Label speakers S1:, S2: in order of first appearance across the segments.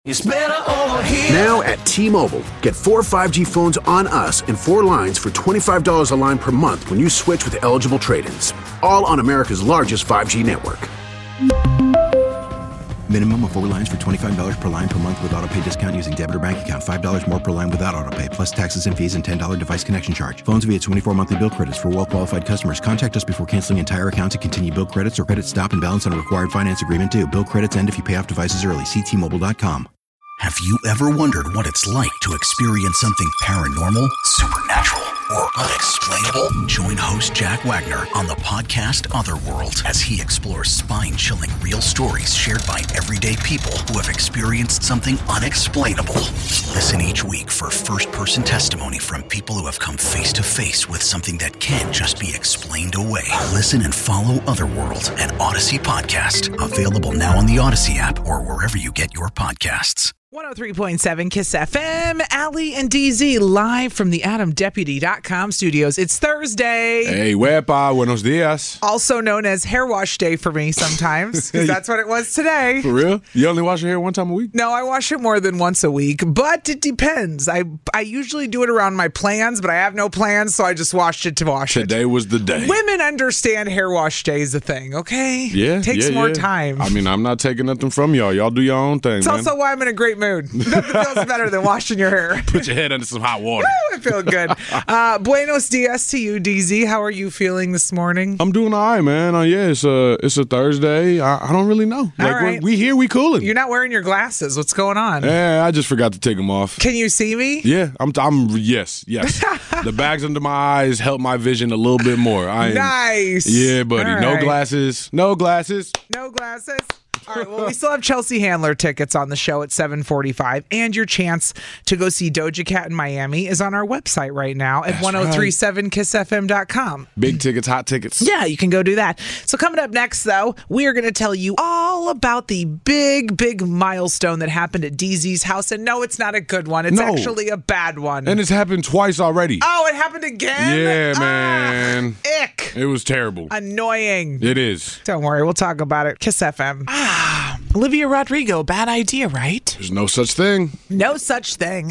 S1: It's better over here.
S2: Now at T-Mobile, get 4 5G phones on us and 4 lines for $25 a line per month when you switch with eligible trade-ins. All on America's largest 5G network.
S3: Minimum of 4 lines for $25 per line per month with autopay discount using debit or bank account. $5 more per line without autopay, plus taxes and fees and $10 device connection charge. Phones via 24 monthly bill credits for well-qualified customers. Contact us before canceling entire account to continue bill credits or credit stop and balance on a required finance agreement due. Bill credits end if you pay off devices early. See T-Mobile.com.
S4: Have you ever wondered what it's like to experience something paranormal, supernatural, or unexplainable? Join host Jack Wagner on the podcast Otherworld as he explores spine-chilling real stories shared by everyday people who have experienced something unexplainable. Listen each week for first-person testimony from people who have come face-to-face with something that can't just be explained away. Listen and follow Otherworld, an Odyssey podcast. Available now on the Odyssey app or wherever you get your podcasts.
S5: 103.7 KISS FM, Allie and DZ live from the AdamDeputy.com studios. It's Thursday.
S6: Hey, huepa, buenos dias.
S5: Also known as hair wash day for me sometimes, because that's what it was today.
S6: For real? You only wash your hair one time a week?
S5: No, I wash it more than once a week, but it depends. I usually do it around my plans, but I have no plans, so I just washed it to wash it.
S6: Today was the day.
S5: Women understand hair wash day is a thing, okay?
S6: Yeah,
S5: it takes more time.
S6: I mean, I'm not taking nothing from y'all. Y'all do your own thing,
S5: It's
S6: man.
S5: also why I'm in a great mood. Nothing feels better than washing your hair.
S6: Put your head under some hot water.
S5: I feel good. Buenos dias to you, DZ. How are you feeling this morning?
S6: I'm doing all right, man. Yeah, it's a Thursday. I don't really know.
S5: All
S6: Like,
S5: right.
S6: we here, we cooling.
S5: You're not wearing your glasses. What's going on?
S6: Yeah, I just forgot to take them off.
S5: Can you see me?
S6: Yeah, I'm yes. The bags under my eyes help my vision a little bit more.
S5: Nice.
S6: Yeah, buddy.
S5: All
S6: No
S5: right.
S6: glasses. No glasses.
S5: No glasses. All right, well, we still have Chelsea Handler tickets on the show at 7:45, and your chance to go see Doja Cat in Miami is on our website right now at 1037kissfm.com.
S6: Big tickets, hot tickets.
S5: Yeah, you can go do that. So coming up next, though, we are going to tell you all about the big milestone that happened at DZ's house. And no, it's not a good one. It's actually a bad one.
S6: And it's happened twice already.
S5: Oh, it happened again?
S6: Yeah, man.
S5: Ick.
S6: It was terrible.
S5: Annoying.
S6: It is.
S5: Don't worry, we'll talk about it. Kiss FM. Olivia Rodrigo, bad idea, right?
S6: There's no such thing.
S5: No such thing.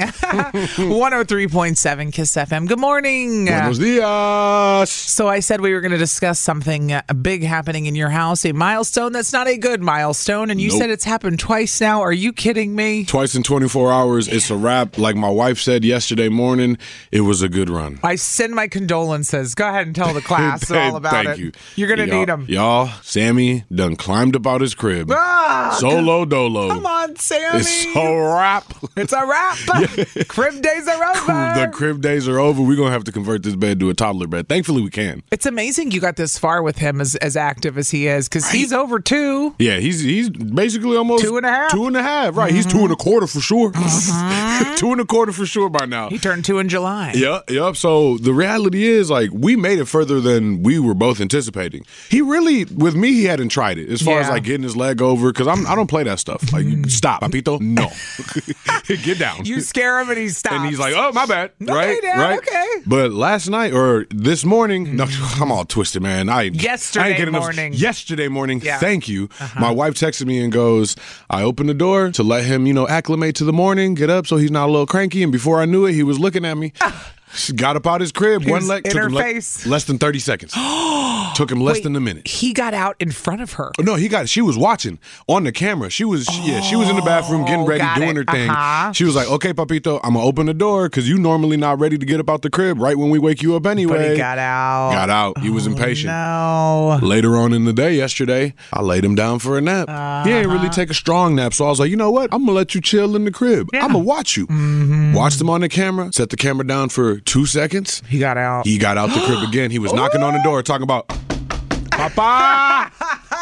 S5: 103.7 KISS FM. Good morning.
S6: Buenos dias.
S5: So I said we were going to discuss something big happening in your house, a milestone that's not a good milestone, and you said it's happened twice now. Are you kidding me?
S6: Twice in 24 hours. It's a wrap. Like my wife said yesterday morning, it was a good run.
S5: I send my condolences. Go ahead and tell the class all about it.
S6: Thank you.
S5: You're going to need them.
S6: Y'all, Sammy done climbed up out his crib. Solo dolo.
S5: Come on, Sammy.
S6: It's a wrap.
S5: It's a wrap. Crib days are over.
S6: The crib days are over. We're going to have to convert this bed to a toddler bed. Thankfully, we can.
S5: It's amazing you got this far with him as active as he is, because he's over 2.
S6: Yeah, he's basically almost
S5: 2.5.
S6: 2.5, right. He's 2.25 for sure. 2.25 for sure by now.
S5: He turned 2 in July.
S6: Yep. So the reality is, like, we made it further than we were both anticipating. He really, with me, he hadn't tried it as far as like getting his leg over, because I don't play that stuff. Like, stop, papito. No, get down.
S5: You scare him and he stops.
S6: And he's like, oh, my bad.
S5: Okay,
S6: right?
S5: Dad,
S6: right.
S5: okay.
S6: But last night or this morning, no, I'm all twisted, man.
S5: Yesterday morning.
S6: Yesterday morning.
S5: Yeah.
S6: Thank you. My wife texted me and goes, I opened the door to let him, acclimate to the morning, get up so he's not a little cranky. And before I knew it, he was looking at me. Got up out his crib, one leg, took him less than 30 seconds. Took him less than a minute.
S5: He got out in front of her.
S6: No, she was watching on the camera. She was in the bathroom getting ready, doing her thing. She was like, okay, papito, I'm going to open the door because you normally not ready to get up out the crib right when we wake you up anyway.
S5: But he got out.
S6: He was impatient.
S5: No.
S6: Later on in the day yesterday, I laid him down for a nap. He didn't really take a strong nap, so I was like, you know what? I'm going to let you chill in the crib.
S5: Yeah.
S6: I'm going to watch you. Watched him on the camera, set the camera down for 2 seconds.
S5: He got out.
S6: He got out the crib again. He was knocking on the door talking about, Papa!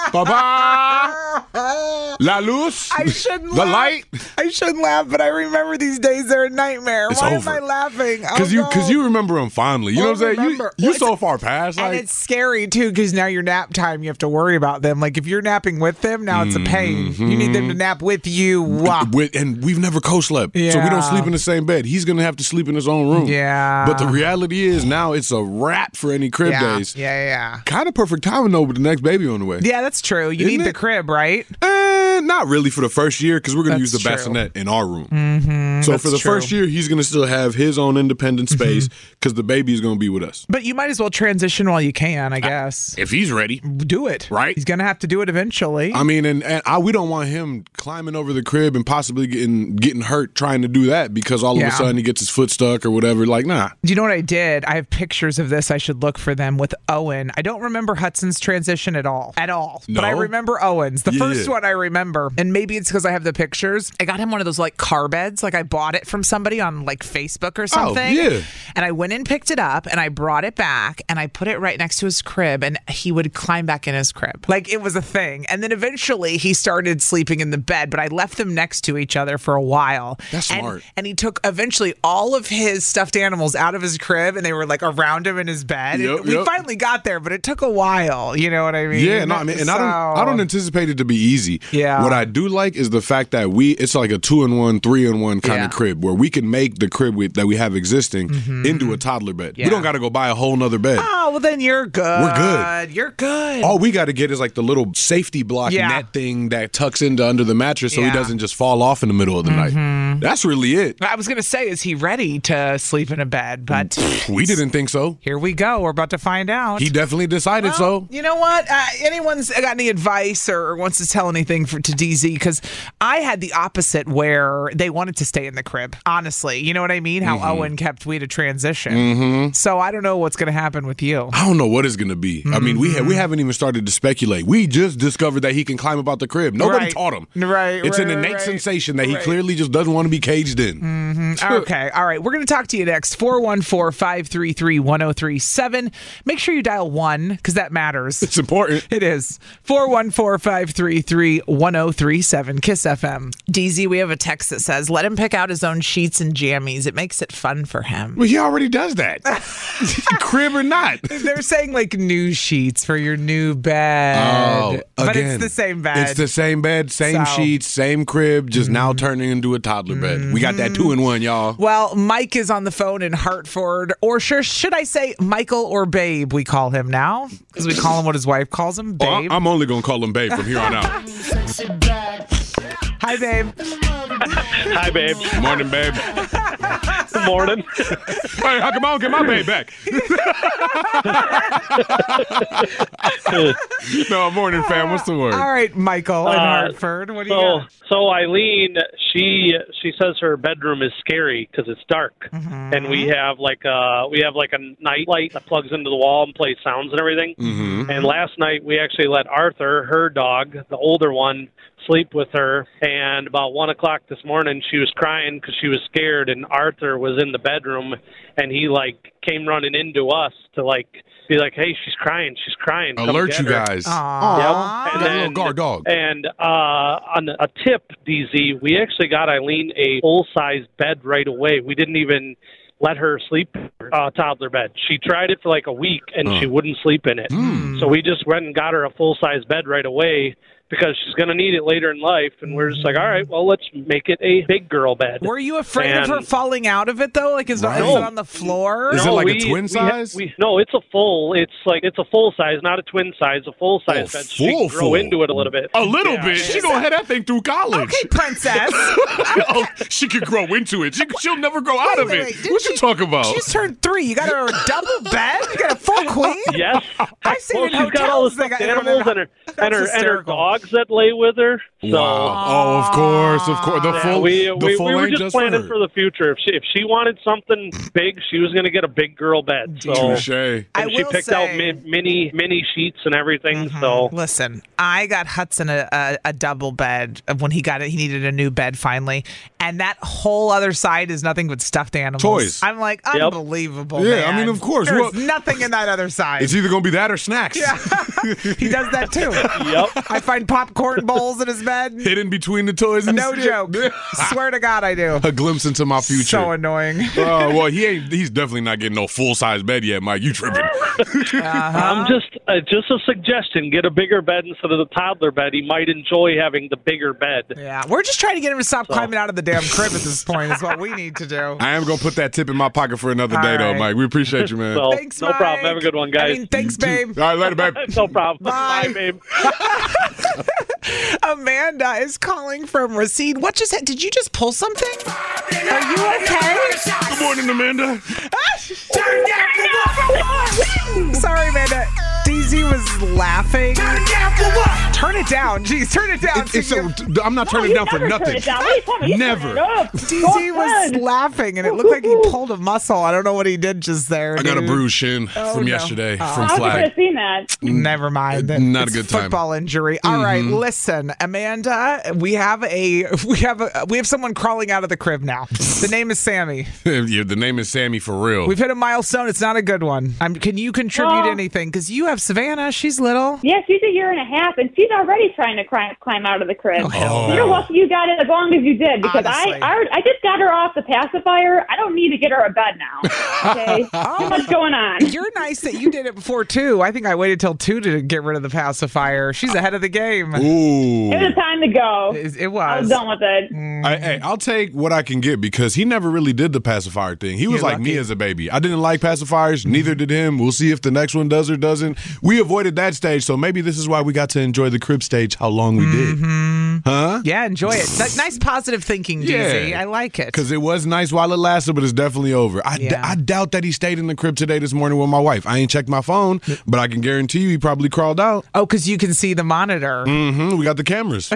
S6: Papa! La luz?
S5: I shouldn't
S6: The
S5: laugh.
S6: light?
S5: I shouldn't laugh, but I remember these days are a nightmare.
S6: It's
S5: Why
S6: over.
S5: am I laughing?
S6: Because you remember him fondly. You know what I'm saying? You so far past.
S5: And it's scary, too, because now your nap time, you have to worry about them. Like, if you're napping with them, now it's a pain. You need them to nap with you.
S6: And we've never co-slept. So we don't sleep in the same bed. He's going to have to sleep in his own room.
S5: Yeah.
S6: But the reality is now it's a wrap for any crib days.
S5: Yeah.
S6: Kind of perfect timing never know with the next baby on the way.
S5: Yeah, that's true. You need the crib, right?
S6: Not really for the first year because we're going to use the bassinet in our room. So for the first year, he's going to still have his own independent space because the baby is going to be with us.
S5: But you might as well transition while you can, I guess.
S6: If he's ready.
S5: Do it.
S6: Right?
S5: He's going to have to do it eventually.
S6: I mean, and we don't want him climbing over the crib and possibly getting hurt trying to do that because all of a sudden he gets his foot stuck or whatever. Like, nah.
S5: Do you know what I did? I have pictures of this. I should look for them with Owen. I don't remember Hudson's transition at all. No? But I remember Owen's. The first one I remember, and maybe it's because I have the pictures. I got him one of those like car beds. Like I bought it from somebody on like Facebook or something.
S6: Oh, yeah.
S5: And I went and picked it up and I brought it back and I put it right next to his crib and he would climb back in his crib. Like it was a thing. And then eventually he started sleeping in the bed, but I left them next to each other for a while.
S6: That's smart.
S5: And he took eventually all of his stuffed animals out of his crib and they were like around him in his bed. We finally got there, but it took a while. You know what I mean?
S6: Yeah, no, I mean, and I don't anticipate it to be easy.
S5: Yeah.
S6: What I do like is the fact that it's like a 2-in-1, 3-in-1 kind of crib where we can make the crib that we have existing into a toddler bed. Yeah. We don't got to go buy a whole nother bed.
S5: Oh, well then you're good.
S6: We're good.
S5: You're good.
S6: All we got to get is like the little safety block net thing that tucks into under the mattress so he doesn't just fall off in the middle of the night. That's really it.
S5: I was going to say, is he ready to sleep in a bed? But
S6: we didn't think so.
S5: Here we go. We're about to find out.
S6: He definitely decided so.
S5: You know what? Anyone's got any advice or wants to tell anything to DZ? Because I had the opposite where they wanted to stay in the crib. Honestly, you know what I mean? How Owen kept we to transition. So I don't know what's going to happen with you.
S6: I don't know what it's going to be. I mean, we haven't even started to speculate. We just discovered that he can climb about the crib. Nobody taught him. It's an innate sensation that he clearly just doesn't want to be caged in.
S5: Okay. All right. We're going to talk to you next. 414-533-1037. Make sure you dial 1 because that matters.
S6: It's important.
S5: It is. 414-533-1037. KISS FM. DZ, we have a text that says, let him pick out his own sheets and jammies. It makes it fun for him.
S6: Well, he already does that. Crib or not.
S5: They're saying like new sheets for your new bed. But it's the same bed.
S6: It's the same bed, same sheets, same crib, just now turning into a toddler bed. We got that 2-in-1, y'all.
S5: Well, Mike is on the phone in Hartford, or should I say Michael or Babe, we call him now, because we call him what his wife calls him, Babe.
S6: I'm only going to call him Babe from here on out.
S5: Hi, Babe.
S1: Hi, Babe.
S6: Morning, Babe.
S1: Good morning.
S6: Hey, how come I don't get my babe back? No, morning, fam. What's the word?
S5: All right, Michael in Hartford. What do you got?
S1: So Eileen, she says her bedroom is scary because it's dark, and we have like a night light that plugs into the wall and plays sounds and everything. And last night we actually let Arthur, her dog, the older one, sleep with her, and about 1 o'clock this morning she was crying because she was scared, and Arthur was in the bedroom, and he like came running into us to like be like, hey, she's crying,
S6: alert you guys.
S5: Aww.
S1: Yep. And
S6: then, little guard dog.
S1: And on a tip, DZ, we actually got Eileen a full-size bed right away. We didn't even let her sleep in her toddler bed. She tried it for like a week, and she wouldn't sleep in it. So we just went and got her a full-size bed right away because she's going to need it later in life. And we're just like, all right, well, let's make it a big girl bed.
S5: Were you afraid of her falling out of it, though? Like, is it on the floor?
S6: Is it like a twin size?
S1: No, it's a full size, not a twin size, a full size bed. So she can grow into it a little bit.
S6: A little bit? She going to have that thing through college.
S5: Okay, princess.
S6: She could grow into it. She'll never grow out of it. What you talking about?
S5: She's turned 3. You got her a double bed? You got a full queen?
S1: Yes.
S5: I see in
S1: she's got all the stuffed animals and her dogs that lay with her. So,
S6: wow. Oh, of course. The full
S1: we were
S6: just
S1: just planning for the future. If she wanted something big, she was going to get a big girl bed. So
S6: she
S1: picked out mini sheets and everything. So
S5: listen, I got Hudson a double bed when he got it. He needed a new bed finally, and that whole other side is nothing but stuffed animals.
S6: Toys.
S5: I'm like, unbelievable.
S6: Yeah,
S5: man.
S6: I mean, of course.
S5: There's nothing in that other side.
S6: It's either going to be that or snacks.
S5: Yeah. He does that too.
S1: Yep.
S5: I find popcorn bowls in his bed.
S6: Hidden between the toys and
S5: no joke. Swear to God, I do.
S6: A glimpse into my future.
S5: So annoying.
S6: Oh, well, he's definitely not getting no full-size bed yet, Mike. You tripping.
S1: I'm just a suggestion. Get a bigger bed instead of the toddler bed. He might enjoy having the bigger bed.
S5: Yeah, we're just trying to get him to stop climbing out of the damn crib at this point is what we need to do.
S6: I am going to put that tip in my pocket for another day, though, Mike. We appreciate you, man.
S1: So,
S5: thanks,
S1: no
S5: Mike.
S1: problem. Have a good one, guys.
S5: Thanks, babe.
S6: All right, later, babe.
S1: No problem.
S5: Bye.
S1: Bye, babe.
S5: Amanda is calling from Racine. What just did you just pull something? Are you okay?
S6: Good morning, Amanda.
S5: Sorry, Amanda. DZ was laughing. Turn it down. Jeez, turn it down.
S6: I'm not turning it down for nothing. Never.
S5: DZ was laughing, and it looked like he pulled a muscle. I don't know what he did just there.
S6: I got a bruised shin from yesterday from flag.
S7: I could have seen that.
S5: Never mind.
S6: Not a good time.
S5: Football injury. All right, listen, Amanda. We have someone crawling out of the crib now. The name is Sammy.
S6: Yeah, the name is Sammy for real.
S5: We've hit a milestone. It's not a good one. Can you contribute anything? Because you have Savannah. She's little.
S7: Yeah, she's a year and a half, and she's already trying to climb out of the crib.
S5: Oh,
S7: You're lucky you got it as long as you did, because I just got her off the pacifier. I don't need to get her a bed now. Okay, too much going on.
S5: You're nice that you did it before 2. I think I waited till 2 to get rid of the pacifier. She's ahead of the game.
S6: Ooh.
S7: It was time to go.
S5: It was.
S7: I was done with it.
S6: Hey, I'll take what I can get because he never really did the pacifier thing. He was like me as a baby. I didn't like pacifiers. Neither did him. We'll see if the next one does or doesn't. We avoided that stage, so maybe this is why we got to enjoy the crib stage how long we did. Huh?
S5: Yeah, enjoy it. Nice positive thinking, DZ. I like it.
S6: Because it was nice while it lasted, but it's definitely over. I doubt that he stayed in the crib today this morning with my wife. I ain't checked my phone, but I can guarantee you he probably crawled out.
S5: Oh, because you can see the monitor.
S6: We got the cameras.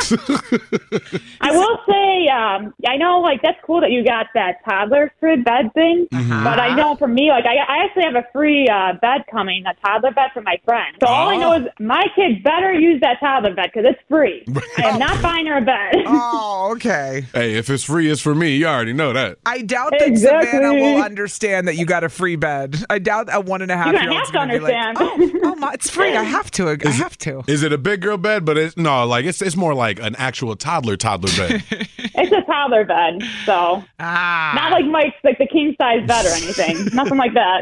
S7: I will say, I know, that's cool that you got that toddler crib bed thing, but I know for me, I actually have a free bed coming, a toddler bed for my friend. So all I know is my kids better use that toddler bed because it's free. I am not buying her a bed.
S5: Oh, okay.
S6: Hey, if it's free, it's for me. You already know that.
S5: I doubt that Savannah will understand that you got a free bed. I doubt a 1.5-year-old's going to be like, oh, it's free. I have to. I have to.
S6: Is it a big girl bed? But it's more like an actual toddler bed.
S7: It's a toddler bed, so not like Mike's, the king size bed or anything. Nothing like that.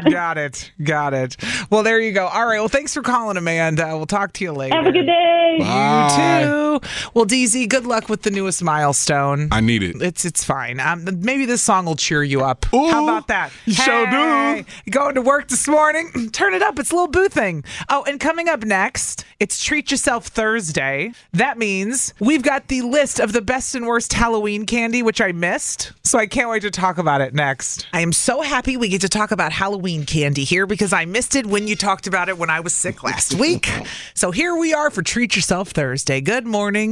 S5: Got it. Well, there you go. All right. Well, thanks for calling, Amanda. We'll talk to you later.
S7: Have a good day.
S6: Bye.
S5: You too. Well, DZ, good luck with the newest milestone.
S6: I need it.
S5: It's fine. Maybe this song will cheer you up.
S6: Ooh,
S5: how about that?
S6: You sure do.
S5: Going to work this morning? Turn it up. It's Lil Boo thing. Oh, and coming up next, it's Treat Yourself Thursday. That means we've got the list of the best and worst Halloween candy, which I missed. So I can't wait to talk about it next. I am so happy we get to talk about Halloween candy here because I missed it when you talked about it when I was sick last week. So here we are for Treat Yourself Thursday. Good morning,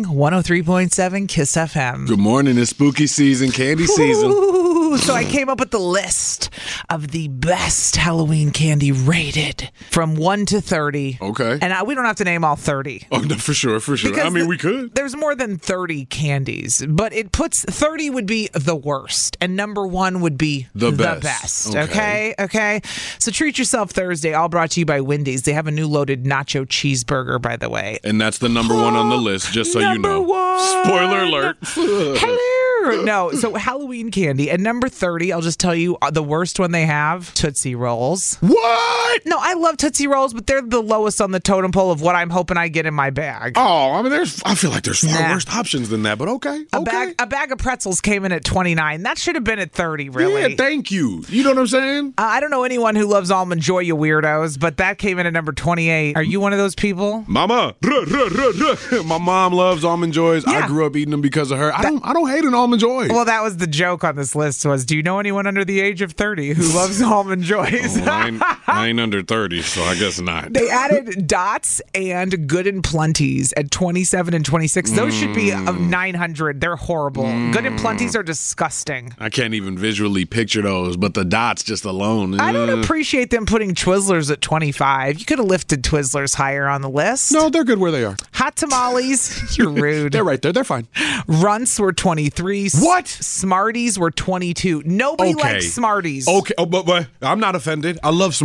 S5: 103.7 Kiss FM.
S6: Good morning. It's spooky season, candy season.
S5: Ooh, so I came up with the list of the best Halloween candy rated from 1 to 30.
S6: Okay.
S5: And we don't have to name all 30.
S6: Oh, no, for sure.
S5: Because
S6: I mean, we could.
S5: There's more than 30 candies, but it puts 30 would be the worst, and number 1 would be the best. Okay. So Treat Yourself Thursday, all brought to you by Wendy's. They have a new loaded nacho cheeseburger, by the way.
S6: And that's the number 1 on the list, just so you know. Spoiler alert.
S5: Hello. No, so Halloween candy. And number 30, I'll just tell you the worst one they have, Tootsie Rolls.
S6: What?
S5: No, I love Tootsie Rolls, but they're the lowest on the totem pole of what I'm hoping I get in my bag.
S6: Oh, I mean, I feel like there's far worse options than that, but okay.
S5: A bag of pretzels came in at 29. That should have been at 30, really.
S6: Yeah, thank you. You know what I'm saying?
S5: I don't know anyone who loves Almond Joy, you weirdos, but that came in at number 28. Are you one of those people?
S6: Mama. My mom loves Almond Joys. Yeah. I grew up eating them because of her. I don't hate an Almond Joy.
S5: Well, that was the joke on this list was, do you know anyone under the age of 30 who loves Almond Joys?
S6: I ain't under 30, so I guess not.
S5: They added Dots and Good and Plenties at 27 and 26. Those should be of 900. They're horrible. Good and Plenties are disgusting.
S6: I can't even visually picture those, but the Dots just alone.
S5: I don't appreciate them putting Twizzlers at 25. You could have lifted Twizzlers higher on the list.
S6: No, they're good where they are.
S5: Hot tamales, you're rude.
S6: They're right there. They're fine.
S5: Runts were 23.
S6: What?
S5: Smarties were 22. Nobody likes Smarties.
S6: Okay, but I'm not offended. I love Smarties.
S5: You like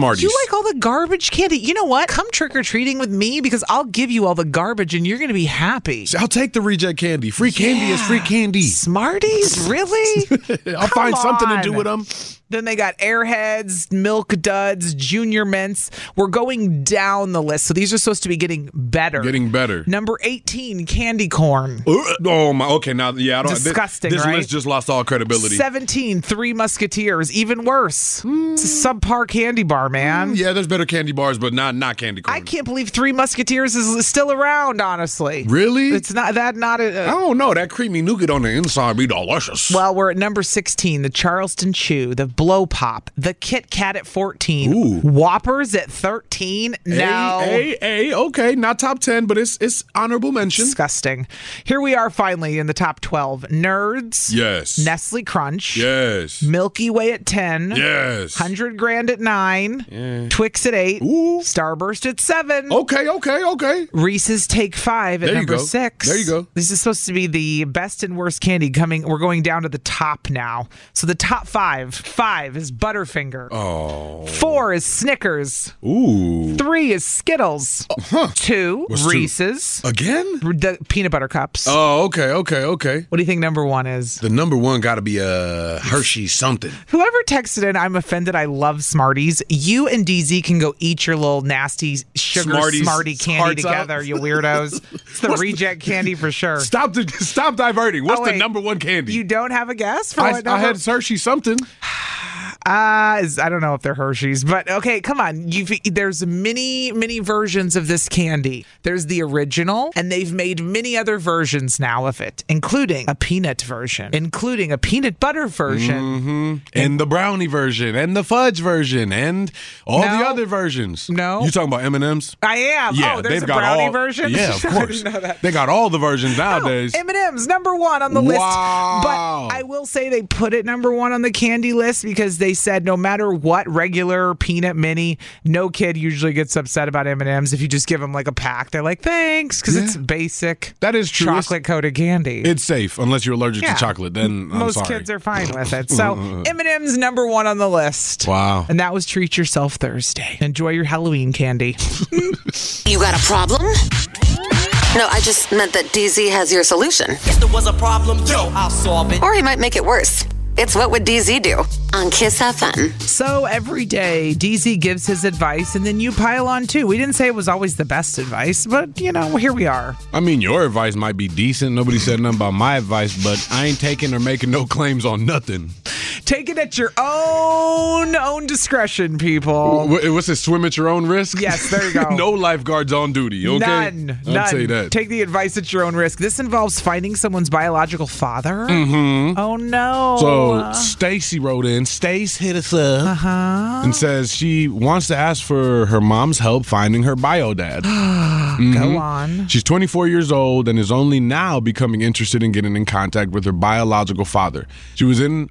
S5: take all the garbage candy. You know what? Come trick-or-treating with me because I'll give you all the garbage and you're going to be happy.
S6: I'll take the reject candy. Free candy is free candy.
S5: Smarties? Really?
S6: I'll find something to do with them.
S5: Then they got Airheads, Milk Duds, Junior Mints. We're going down the list. So these are supposed to be getting better. Number 18, candy corn.
S6: Oh my! Okay, now I don't.
S5: Disgusting.
S6: This
S5: right?
S6: list just lost all credibility.
S5: 17, Three Musketeers. Even worse. It's a subpar candy bar, man.
S6: Yeah, there's better candy bars, but not candy corn.
S5: I can't believe Three Musketeers is still around. Honestly,
S6: really?
S5: It's not that. Not a.
S6: I don't know. That creamy nougat on the inside be delicious.
S5: Well, we're at number 16, the Charleston Chew, the Blow Pop, the Kit Kat at 14,
S6: Ooh.
S5: Whoppers at 13. No,
S6: okay, not top 10, but it's honorable mention.
S5: Disgusting. Here we are finally in the top 12. Nerds.
S6: Yes.
S5: Nestle Crunch.
S6: Yes.
S5: Milky Way at 10.
S6: Yes.
S5: 100 Grand at 9.
S6: Yeah.
S5: Twix at 8.
S6: Ooh.
S5: Starburst at 7.
S6: Okay.
S5: Reese's Take 5 at number 6.
S6: There you go.
S5: This is supposed to be the best and worst candy coming. We're going down to the top now. So the top 5. 5 is Butterfinger.
S6: Oh.
S5: 4 is Snickers.
S6: Ooh.
S5: 3 is Skittles. 2,
S6: What's
S5: Reese's.
S6: 2? Again?
S5: The peanut butter cups.
S6: Oh, okay.
S5: What do you think number 1 is?
S6: The number 1 got to be Hershey something.
S5: Whoever texted in, I'm offended, I love Smarties. You and DZ can go eat your little nasty sugar Smartie candy together, you weirdos. It's the reject candy for sure.
S6: Stop diverting. What's the number 1 candy?
S5: You don't have a guess for what
S6: I had Hershey something.
S5: I don't know if they're Hershey's, but okay, come on. There's many versions of this candy. There's the original, and they've made many other versions now of it, including a peanut version, including a peanut butter version,
S6: and the brownie version, and the fudge version, and all the other versions.
S5: No,
S6: you talking about M&Ms?
S5: I am.
S6: Yeah,
S5: there's a brownie version.
S6: Yeah, of course.
S5: I didn't know that.
S6: They got all the versions nowadays.
S5: M&M's number 1 on the list.
S6: Wow.
S5: But I will say they put it number 1 on the candy list because they said no matter what regular peanut mini, no kid usually gets upset about M&M's if you just give them like a pack. They're like, thanks, because it's basic.
S6: That is true.
S5: Chocolate coated candy.
S6: It's safe unless you're allergic to chocolate. Then
S5: most kids are fine with it. So M&M's number 1 on the list.
S6: Wow.
S5: And that was Treat Yourself Thursday. Enjoy your Halloween candy.
S8: You got a problem? No, I just meant that DZ has your solution.
S9: If there was a problem, I'll solve it.
S8: Or he might make it worse. It's What Would DZ Do on Kiss FM.
S5: So every day, DZ gives his advice, and then you pile on too. We didn't say it was always the best advice, but, here we are.
S6: I mean, your advice might be decent. Nobody said nothing about my advice, but I ain't taking or making no claims on nothing.
S5: Take it at your own discretion, people.
S6: What's it? Swim at your own risk?
S5: Yes, there you go.
S6: No lifeguards on duty, okay?
S5: None.
S6: I'd say that.
S5: Take the advice at your own risk. This involves finding someone's biological father.
S6: Mm-hmm.
S5: Oh, no.
S6: So Stacy wrote in. Stace hit us up and says she wants to ask for her mom's help finding her bio dad.
S5: Go on.
S6: She's 24 years old and is only now becoming interested in getting in contact with her biological father. He was in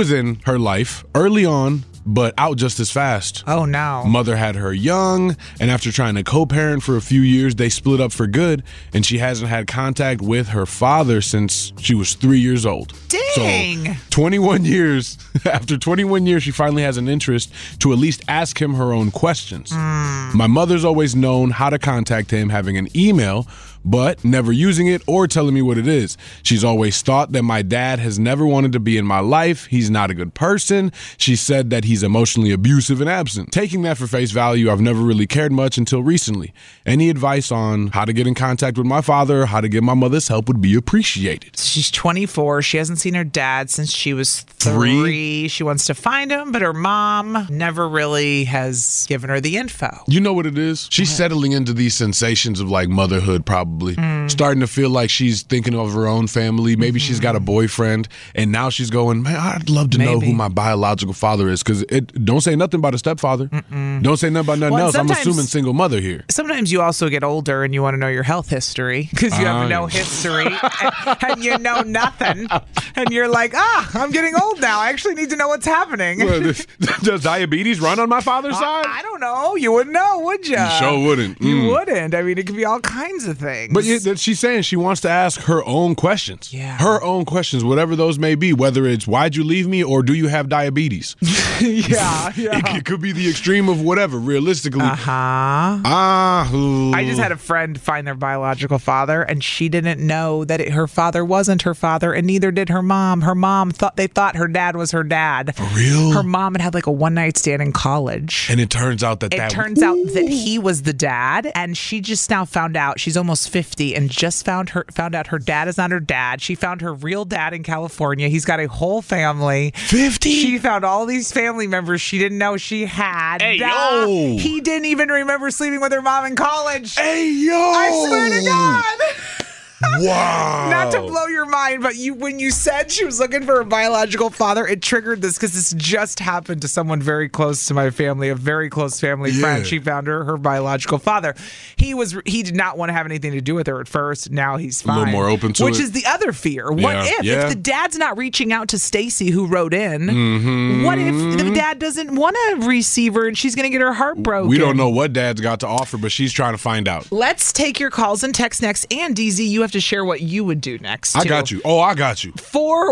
S6: her life early on, but out just as fast.
S5: Oh, no.
S6: Mother had her young, and after trying to co-parent for a few years, they split up for good, and she hasn't had contact with her father since she was 3 years old.
S5: Dang!
S6: So, 21 years, after 21 years, she finally has an interest to at least ask him her own questions. My mother's always known how to contact him, having an email, but never using it or telling me what it is. She's always thought that my dad has never wanted to be in my life. He's not a good person. She said that he's emotionally abusive and absent. Taking that for face value, I've never really cared much until recently. Any advice on how to get in contact with my father, how to get my mother's help would be appreciated.
S5: She's 24. She hasn't seen her dad since she was 3. She wants to find him, but her mom never really has given her the info.
S6: You know what it is? She's settling into these sensations of like motherhood, probably. Starting to feel like she's thinking of her own family. Maybe she's got a boyfriend, and now she's going, man, I'd love to know who my biological father is, because it don't say nothing about a stepfather. Don't say nothing about nothing else. I'm assuming single mother here.
S5: Sometimes you also get older and you want to know your health history because you have no history and you know nothing. And you're like, I'm getting old now. I actually need to know what's happening.
S6: Well, does diabetes run on my father's side?
S5: I don't know. You wouldn't know, would you?
S6: You sure wouldn't.
S5: You wouldn't. I mean, it could be all kinds of things.
S6: But she's saying she wants to ask her own questions.
S5: Yeah.
S6: Her own questions, whatever those may be, whether it's why'd you leave me or do you have diabetes?
S5: Yeah.
S6: It could be the extreme of whatever, realistically.
S5: I just had a friend find their biological father, and she didn't know that her father wasn't her father, and neither did her mom. Her mom thought her dad was her dad.
S6: For real?
S5: Her mom had like a one-night stand in college.
S6: And it turns out that
S5: he was the dad, and she just now found out. She's almost 50 and just found out her dad is not her dad. She found her real dad in California. He's got a whole family.
S6: 50?
S5: She found all these family members she didn't know she had.
S6: Hey, yo!
S5: He didn't even remember sleeping with her mom in college.
S6: Hey, yo!
S5: I swear to God!
S6: Wow.
S5: Not to blow your mind, but when you said she was looking for a biological father, it triggered this because this just happened to someone very close to my family, a very close family friend. She found her biological father. He did not want to have anything to do with her at first. Now he's fine.
S6: A little more open to
S5: Which is the other fear. What if the dad's not reaching out to Stacy, who wrote in? What if the dad doesn't want to receive her and she's going to get her heart broken?
S6: We don't know what dad's got to offer, but she's trying to find out.
S5: Let's take your calls and texts next. And DZ, you have to share what you would do next.
S6: I got you. Oh, I got you.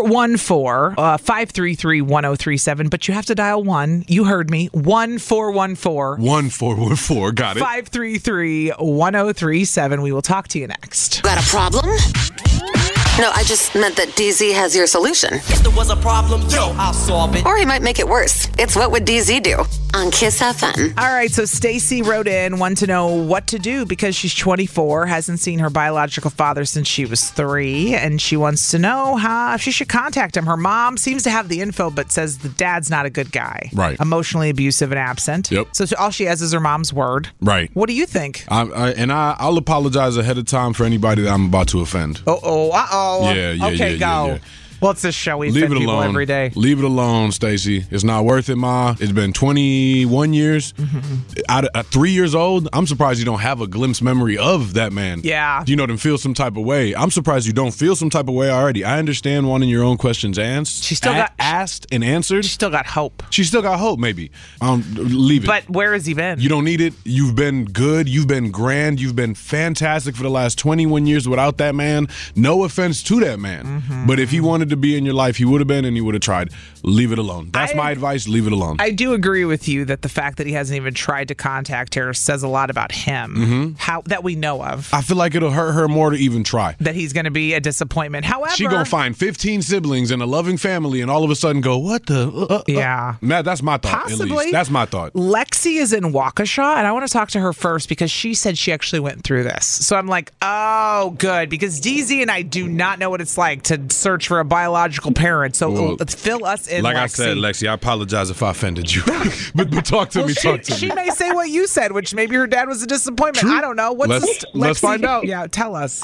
S5: 414-533-1037, but you have to dial 1. You heard me. 1414.
S6: 1414. Got it.
S5: 533-1037. We will talk to you next.
S8: Got a problem? No, I just meant that DZ has your solution.
S9: If there was a problem, yo, I'll solve it.
S8: Or he might make it worse. It's What Would DZ Do? On Kiss FM.
S5: All right, so Stacy wrote in, wanted to know what to do because she's 24, hasn't seen her biological father since she was 3, and she wants to know if she should contact him. Her mom seems to have the info, but says the dad's not a good guy.
S6: Right.
S5: Emotionally abusive and absent.
S6: Yep.
S5: So all she has is her mom's word.
S6: Right.
S5: What do you think?
S6: I'll apologize ahead of time for anybody that I'm about to offend.
S5: Uh-oh.
S6: Yeah.
S5: Okay, go.
S6: Yeah.
S5: Well, it's this show. We
S6: Leave
S5: offend
S6: it
S5: people
S6: alone.
S5: every day.
S6: Leave it alone, Stacy. It's not worth it, Ma. It's been 21 years. At 3 years old, I'm surprised you don't have a glimpse memory of that man.
S5: Yeah.
S6: You know, and feel some type of way. I'm surprised you don't feel some type of way already. I understand wanting your own questions asked.
S5: She still got
S6: asked and answered.
S5: She still got hope.
S6: She still got hope, maybe. Leave it.
S5: But where has he been?
S6: You don't need it. You've been good. You've been grand. You've been fantastic for the last 21 years without that man. No offense to that man. But if he wanted to be in your life, he would have been and he would have tried. Leave it alone. That's my advice. Leave it alone.
S5: I do agree with you that the fact that he hasn't even tried to contact her says a lot about him. How that we know of.
S6: I feel like it'll hurt her more to even try.
S5: That he's going to be a disappointment. However,
S6: she gonna find 15 siblings and a loving family and all of a sudden go, what the?
S5: Yeah.
S6: Matt, that's my thought.
S5: Possibly.
S6: At least. That's my thought.
S5: Lexi is in Waukesha, and I want to talk to her first because she said she actually went through this. So I'm like, oh, good. Because DZ and I do not know what it's like to search for a biological parent. So fill us in,
S6: like
S5: Lexi.
S6: I said, Lexi, I apologize if I offended you. but talk to me.
S5: She may say what you said, which maybe her dad was a disappointment.
S6: True.
S5: I don't know.
S6: Let's find out.
S5: Yeah, tell us.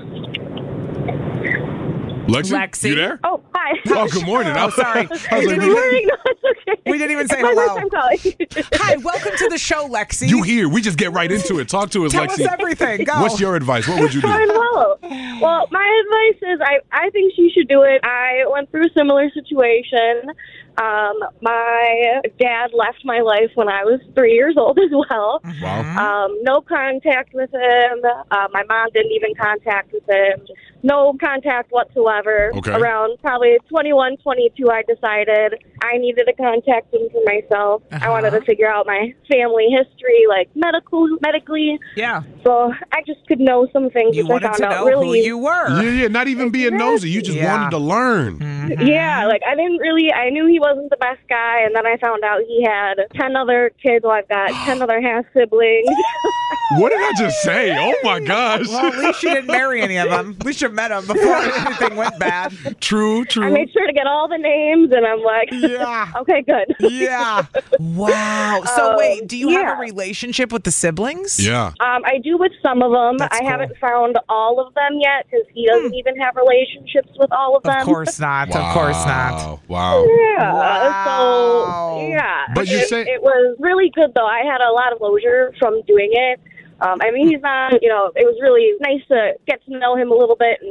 S6: Lexi, you there?
S7: Oh, hi.
S6: Oh, good morning.
S5: Oh, sorry.
S7: Good morning. No, it's okay.
S5: We didn't even say
S7: My
S5: hello.
S7: first time calling.
S5: Hi, welcome to the show, Lexi.
S6: You here. We just get right into it. Talk to us,
S5: Tell
S6: Lexi.
S5: us everything. Go.
S6: What's your advice? What would you do?
S7: Well, my advice is I think she should do it. I went through a similar situation. My dad left my life when I was 3 years old as well.
S6: Wow.
S7: No contact with him. My mom didn't even contact with him. No contact whatsoever.
S6: Okay.
S7: Around probably 21, 22, I decided I needed to contact him for myself. I wanted to figure out my family history, like medically.
S5: Yeah.
S7: So I just could know some things.
S5: You
S7: which
S5: wanted
S7: I found
S5: to
S7: out
S5: know
S7: really,
S5: who you were.
S6: Yeah, not even being nosy. You just wanted to learn.
S7: Yeah, like I knew he wasn't the best guy, and then I found out he had 10 other kids. Well, I've got 10 other half-siblings.
S6: What did I just say? Oh, my gosh.
S5: Well, at least you didn't marry any of them. At least you met them before anything went bad.
S6: True.
S7: I made sure to get all the names, and I'm like,
S5: yeah.
S7: Okay, good.
S5: Yeah. Wow. So wait, do you have a relationship with the siblings?
S6: Yeah.
S7: I do with some of them.
S5: That's cool.
S7: Haven't found all of them yet because he doesn't even have relationships with all of them.
S5: Of course not.
S6: Wow.
S5: Of course not.
S6: Wow.
S7: Yeah.
S5: Wow.
S7: So, yeah.
S6: But you say
S7: it was really good, though. I had a lot of closure from doing it. I mean, he's not, it was really nice to get to know him a little bit and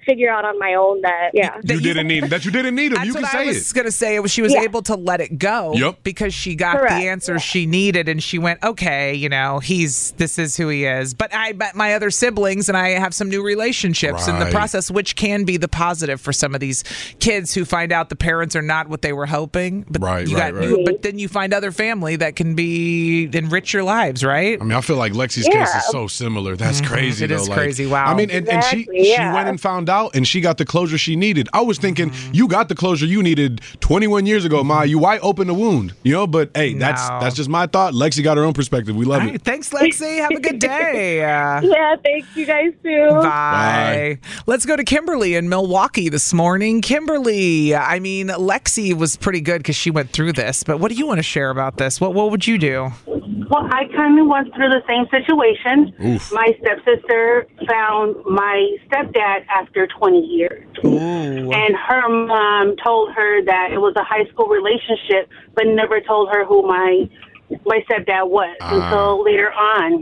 S10: figure out on my own that
S6: you didn't need him. You can say it.
S5: I was going to say. She was able to let it go because she got the answers she needed, and she went, okay, this is who he is. But I met my other siblings, and I have some new relationships in the process, which can be the positive for some of these kids who find out the parents are not what they were hoping. But but then you find other family that can enrich your lives, right?
S6: I mean, I feel like Lexi's case is so similar. That's crazy.
S5: It is crazy. Wow.
S6: I mean, and she went and found out, and she got the closure she needed. I was thinking, you got the closure you needed 21 years ago, Ma. Why open the wound? But hey, that's just my thought. Lexi got her own perspective. We love it.
S5: Thanks, Lexi. Have a good day.
S10: Yeah, thanks, you guys too.
S5: Bye. Let's go to Kimberly in Milwaukee this morning. Kimberly, I mean, Lexi was pretty good because she went through this, but what do you want to share about this? What would you do?
S11: Well, I kind of went through the same situation.
S6: Oof.
S11: My stepsister found my stepdad after 20 years.
S5: Ooh.
S11: And her mom told her that it was a high school relationship, but never told her who my stepdad was until later on.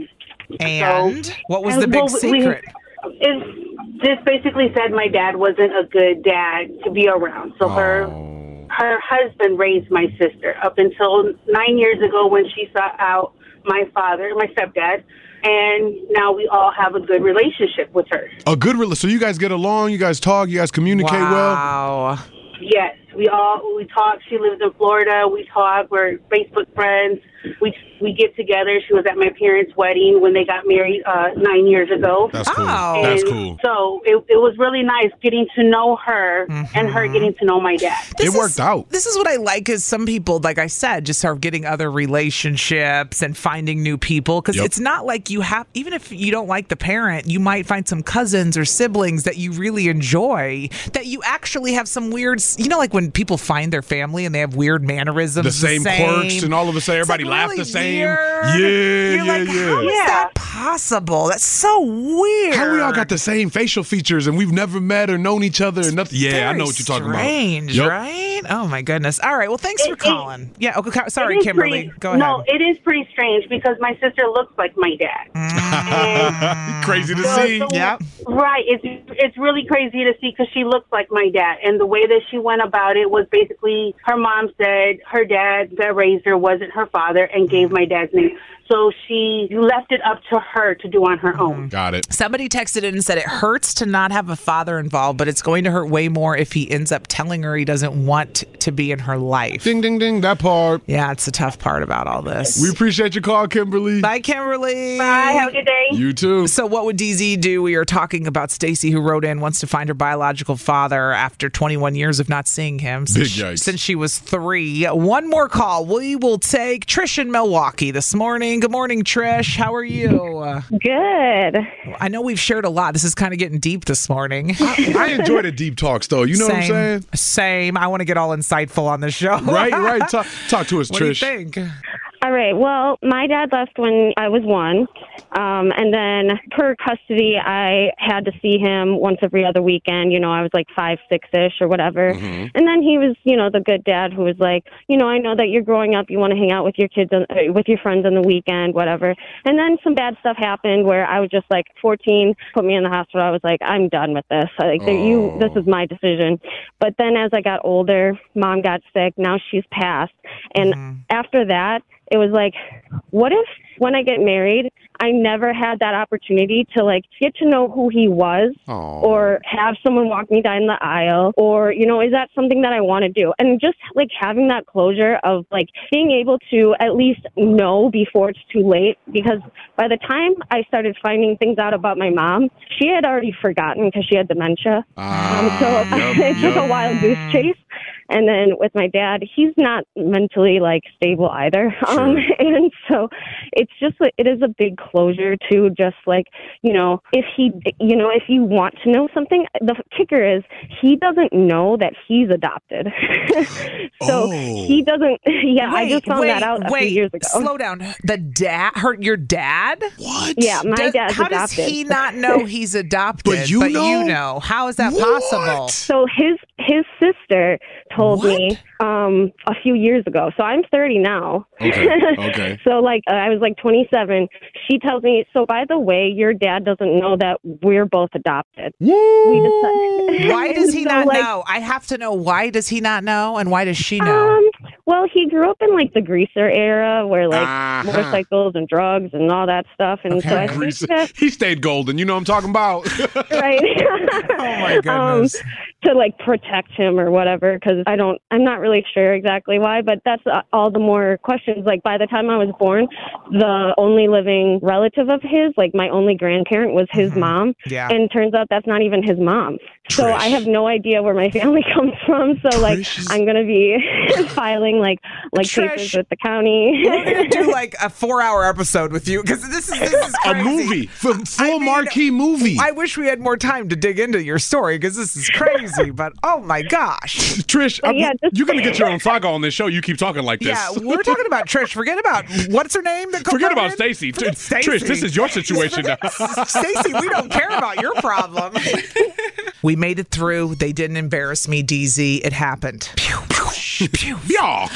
S5: And what was the big secret?
S11: This basically said my dad wasn't a good dad to be around. So her husband raised my sister up until 9 years ago when she sought out my stepdad, and now we all have a good relationship with her.
S6: So you guys get along, you guys talk, you guys communicate well?
S5: Wow.
S11: Yes, we talk. She lives in Florida. We talk. We're Facebook friends. We get together. She was at my parents' wedding when they got married 9 years ago.
S6: That's cool.
S5: Oh.
S6: That's cool.
S11: So it was really nice getting to know her and her getting to know my dad.
S6: It worked out.
S5: This is what I like is some people, like I said, just are getting other relationships and finding new people. Because it's not like you have, even if you don't like the parent, you might find some cousins or siblings that you really enjoy, that you actually have some weird, like when people find their family and they have weird mannerisms.
S6: The same quirks, and all of a sudden everybody laugh the same.
S5: Weird.
S6: Yeah,
S5: How is that possible? That's so weird.
S6: How we all got the same facial features and we've never met or known each other or nothing? Yeah, I know what you're talking about.
S5: Strange, right? Oh my goodness. All right. Well, thanks for calling. Sorry, Kimberly. Go ahead.
S11: No, it is pretty strange because my sister looks like my dad.
S6: Crazy to see.
S5: Yeah.
S11: Right. It's really crazy to see because she looks like my dad, and the way that she went about it was basically her mom said her dad that raised her wasn't her father and gave my dad's name. So she left it up to her to do on her own.
S6: Got it.
S5: Somebody texted in and said it hurts to not have a father involved, but it's going to hurt way more if he ends up telling her he doesn't want to be in her life.
S6: Ding, ding, ding. That part.
S5: Yeah, it's the tough part about all this.
S6: We appreciate your call, Kimberly.
S5: Bye, Kimberly.
S11: Bye. Have a good day.
S6: You too.
S5: So what would DZ do? We are talking about Stacy, who wrote in, wants to find her biological father after 21 years of not seeing him since she was 3. One more call. We will take Trish in Milwaukee this morning. Good morning, Trish. How are you?
S12: Good.
S5: I know we've shared a lot. This is kind of getting deep this morning.
S6: I enjoy the deep talks, though. You know what I'm saying?
S5: Same. I want to get all insightful on this show.
S6: Right. Talk to us, Trish.
S5: What do you think?
S12: All right. Well, my dad left when I was 1. And then per custody, I had to see him once every other weekend. I was like 5, 6-ish or whatever.
S6: Mm-hmm.
S12: And then he was, the good dad who was like, I know that you're growing up. You want to hang out with your kids, with your friends on the weekend, whatever. And then some bad stuff happened where I was just like 14, put me in the hospital. I was like, I'm done with this. This is my decision. But then as I got older, Mom got sick. Now she's passed. And after that, it was like, what if when I get married, I never had that opportunity to get to know who he was or have someone walk me down the aisle or, is that something that I want to do? And just having that closure of being able to at least know before it's too late, because by the time I started finding things out about my mom, she had already forgotten because she had dementia. It took a wild goose chase. And then with my dad, he's not mentally stable either. And so it's just, it is a big closure to just if you want to know something, the kicker is he doesn't know that he's adopted. So he doesn't, I just found that out a few years ago.
S5: Slow down. Your dad?
S6: What?
S12: Yeah, my dad's
S5: how
S12: adopted.
S5: Does he not know he's adopted?
S6: But you know?
S5: How is that possible?
S12: So his sister told me a few years ago. So I'm 30 now.
S6: Okay.
S12: So I was 27. She tells me, so by the way, your dad doesn't know that we're both adopted.
S5: Why does he not know? I have to know, why does he not know, and why does she know?
S12: Well, he grew up in the greaser era where motorcycles and drugs and all that stuff. And so I think that
S6: he stayed golden. You know what I'm talking about.
S12: Right.
S5: Oh my goodness.
S12: To protect him or whatever, because I'm not really sure exactly why, but that's all the more questions. By the time I was born, the only living relative of his, my only grandparent, was his mom.
S5: Yeah.
S12: And turns out that's not even his mom. So I have no idea where my family comes from. So I'm going to be filing papers with the county.
S5: We're going to do a 4-hour episode with you, because this is crazy.
S6: A movie, full marquee movie.
S5: I wish we had more time to dig into your story, because this is crazy. But oh my gosh,
S6: Trish, you're going to get your own saga on this show. You keep talking like this.
S5: Yeah, we're talking about Trish. Forget about what's her name.
S6: Forget about Stacy. Trish, this is your situation now.
S5: Stacy, we don't care about your problem. We made it through. They didn't embarrass me, DZ. It happened. Pew, pew, pew.
S6: Yeah.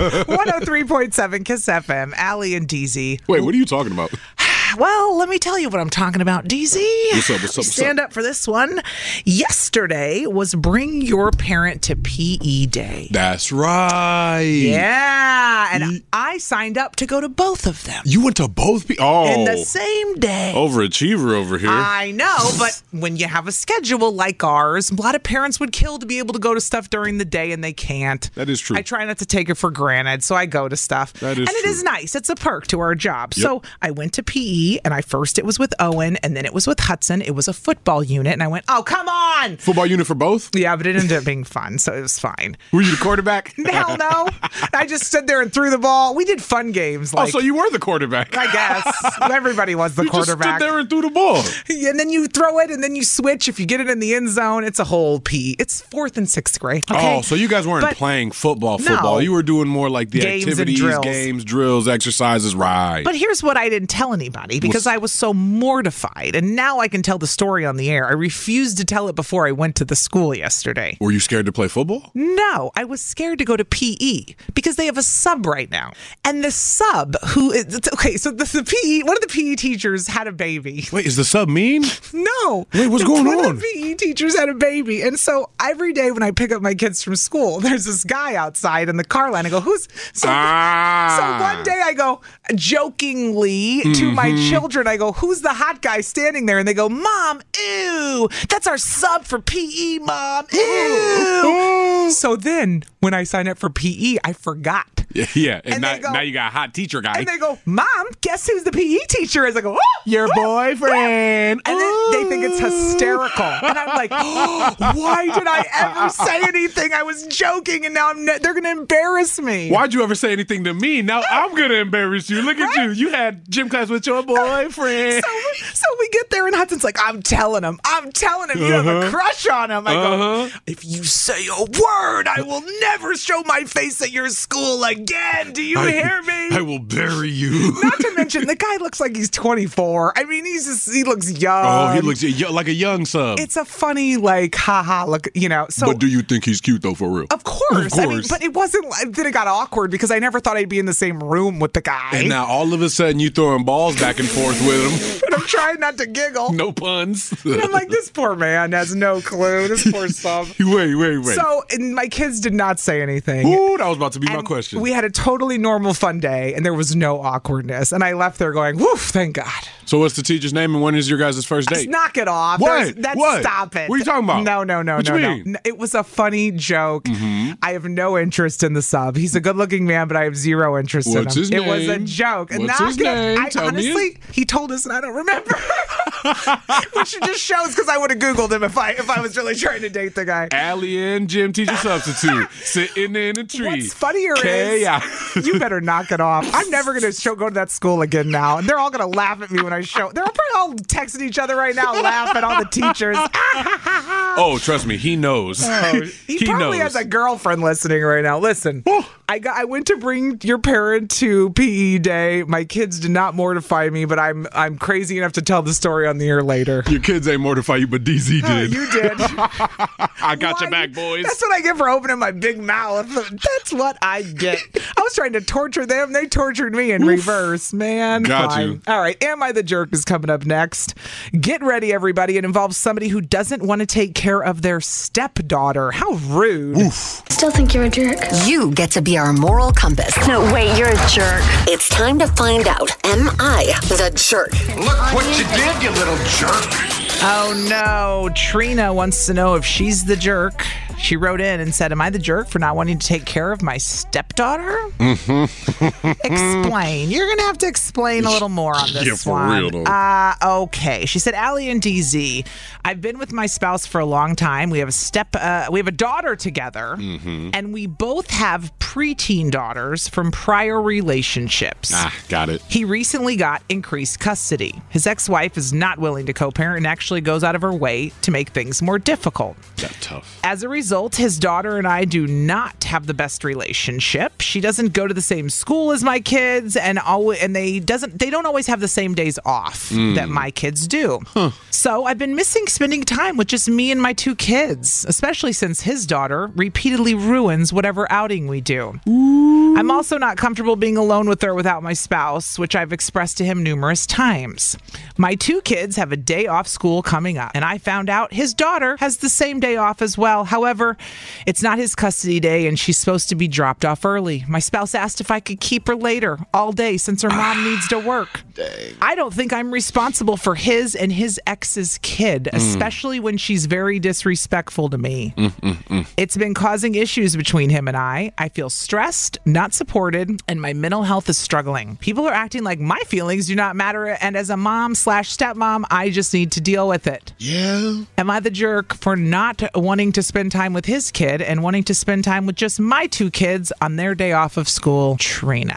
S5: 103.7 Kiss FM. Allie and DZ.
S6: Wait, what are you talking about?
S5: Well, let me tell you what I'm talking about, DZ.
S6: What's up?
S5: Stand up for this one. Yesterday was Bring Your Parent to PE Day.
S6: That's right.
S5: Yeah, and I signed up to go to both of them.
S6: You went to both?
S5: In the same day.
S6: Overachiever over here.
S5: I know, but when you have a schedule like ours, a lot of parents would kill to be able to go to stuff during the day, and they can't.
S6: That is true.
S5: I try not to take it for granted, so I go to stuff.
S6: That is true.
S5: And it is nice. It's a perk to our job.
S6: Yep.
S5: So I went to PE. And it was with Owen, and then it was with Hudson. It was a football unit, and I went, oh, come on!
S6: Football unit for both?
S5: Yeah, but it ended up being fun, so it was fine.
S6: Were you the quarterback?
S5: Hell no. I just stood there and threw the ball. We did fun games.
S6: So you were the quarterback.
S5: I guess. Everybody was the quarterback.
S6: You just stood there and threw the ball.
S5: And then you throw it, and then you switch. If you get it in the end zone, it's a whole PE. It's 4th and 6th grade. Okay?
S6: Oh, so you guys weren't playing football.
S5: No.
S6: You were doing more the
S5: games
S6: activities, games, drills, exercises, right.
S5: But here's what I didn't tell anybody, because I was so mortified, and now I can tell the story on the air. I refused to tell it before I went to the school yesterday.
S6: Were you scared to play football?
S5: No, I was scared to go to PE because they have a sub right now. And the sub so the PE, one of the PE teachers had a baby.
S6: Wait, is the sub mean?
S5: No.
S6: Wait, what's going on?
S5: One of the PE teachers had a baby. And so every day when I pick up my kids from school, there's this guy outside in the car line. I go, So one day I go, jokingly to my children, I go, who's the hot guy standing there? And they go, Mom, ew, that's our sub for PE, Mom, ew. So then when I signed up for PE, I forgot.
S6: Yeah, and now you got a hot teacher guy.
S5: And they go, Mom, guess who's the PE teacher is? I go,
S6: your boyfriend.
S5: And then they think it's hysterical. And I'm like, why did I ever say anything? I was joking, and now they're going to embarrass me.
S6: Why'd you ever say anything to me? Now I'm going to embarrass you. Look at you. You had gym class with your boyfriend.
S5: So we get there, and Hudson's like, I'm telling him. You have a crush on him. I go, if you say a word, I will never show my face at your school again. Do you hear me?
S6: I will bury you.
S5: Not to mention, the guy looks like he's 24. I mean, he looks young.
S6: Oh, he looks like a young sub.
S5: It's a funny, haha, look, So,
S6: but do you think he's cute, though, for real?
S5: Of course. I mean, but it wasn't, then it got awkward because I never thought I'd be in the same room with the guy.
S6: And now all of a sudden you throwing balls back and forth with him.
S5: And I'm trying not to giggle.
S6: No puns.
S5: And I'm like, this poor man has no clue. This poor sub.
S6: Wait.
S5: So, and my kids did not say anything.
S6: Ooh, that was about to be my question.
S5: We had a totally normal, fun day, and there was no awkwardness. And I left there going, woof, thank God.
S6: So what's the teacher's name, and when is your guys' first date?
S5: Knock it off.
S6: What?
S5: Stop it.
S6: What are you talking about?
S5: No.
S6: What you mean?
S5: It was a funny joke. Mm-hmm. I have no interest in the sub. He's a good-looking man, but I have zero interest in him.
S6: What's his name?
S5: It was a joke.
S6: What's his name?
S5: Honestly, he told us, and I don't remember. Which just shows because I would have Googled him if I was really trying to date the guy.
S6: Allie and gym teacher substitute sitting in a tree.
S5: What's funnier is you better knock it off. I'm never going to go to that school again now. And they're all going to laugh at me when I show. They're probably all texting each other right now, laugh at all the teachers.
S6: Oh, trust me, he knows.
S5: He probably has a girlfriend listening right now. Listen, I went to Bring Your Parent to PE Day. My kids did not mortify me, but I'm crazy enough to tell the story story on the air later.
S6: Your kids ain't mortify you, but DZ did.
S5: You did.
S6: I got your back, boys.
S5: That's what I get for opening my big mouth. That's what I get. I was trying to torture them. They tortured me in reverse, man.
S6: Got you.
S5: All right. Am I the Jerk is coming up next. Get ready, everybody. It involves somebody who doesn't want to take care of their stepdaughter. How rude.
S13: Oof. Still think you're a jerk.
S8: You get to be our moral compass.
S13: No, wait, you're a jerk.
S8: It's time to find out, am I the jerk?
S14: Look what you did, you little jerk.
S5: Oh, no. Trina wants to know if she's the jerk. She wrote in and said, am I the jerk for not wanting to take care of my stepdaughter? Explain. You're going to have to explain a little more on this one.
S6: Yeah, for real, though.
S5: Okay. She said, Allie and DZ, I've been with my spouse for a long time. We have a daughter together, and we both have preteen daughters from prior relationships.
S6: Got it.
S5: He recently got increased custody. His ex-wife is not willing to co-parent and actually goes out of her way to make things more difficult.
S6: That's tough.
S5: As a result, his daughter and I do not have the best relationship. She doesn't go to the same school as my kids, and they don't always have the same days off that my kids do. So I've been missing spending time with just me and my two kids, especially since his daughter repeatedly ruins whatever outing we do. I'm also not comfortable being alone with her without my spouse, which I've expressed to him numerous times. My two kids have a day off school coming up, and I found out his daughter has the same day off as well. However, it's not his custody day, and she's supposed to be dropped off early. My spouse asked if I could keep her later all day since her mom needs to work.
S6: Dang.
S5: I don't think I'm responsible for his and his ex's kid, especially when she's very disrespectful to me. It's been causing issues between him and I. I feel stressed, not supported, and my mental health is struggling. People are acting like my feelings do not matter, and as a mom/stepmom, I just need to deal with it.
S6: Yeah.
S5: Am I the jerk for not wanting to spend time with his kid and wanting to spend time with just my two kids on their day off of school? Trina,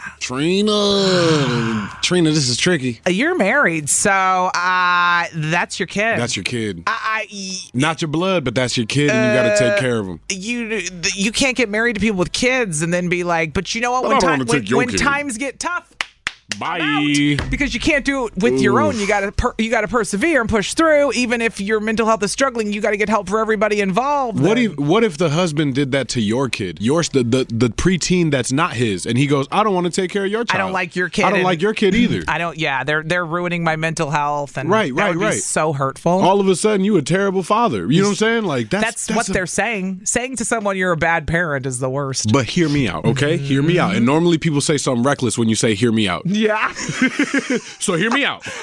S6: this is tricky.
S5: You're married, so that's your kid.
S6: That's your kid. Not your blood, but that's your kid, and you got to take care of him.
S5: You can't get married to people with kids and then be like, but you know what? When times get tough,
S6: bye.
S5: Because you can't do it with your own. You gotta persevere and push through. Even if your mental health is struggling, you got to get help for everybody involved.
S6: What if the husband did that to your kid? The preteen that's not his, and he goes, I don't want to take care of your child.
S5: I don't like your kid.
S6: I don't like your kid either.
S5: I don't. Yeah, they're ruining my mental health, and
S6: right.
S5: Be so hurtful.
S6: All of a sudden, you a terrible father. You know what I'm saying? Like that's
S5: what they're saying. Saying to someone you're a bad parent is the worst.
S6: But hear me out, okay? Hear me out. And normally people say something reckless when you say hear me out.
S5: Yeah.
S6: So hear me out.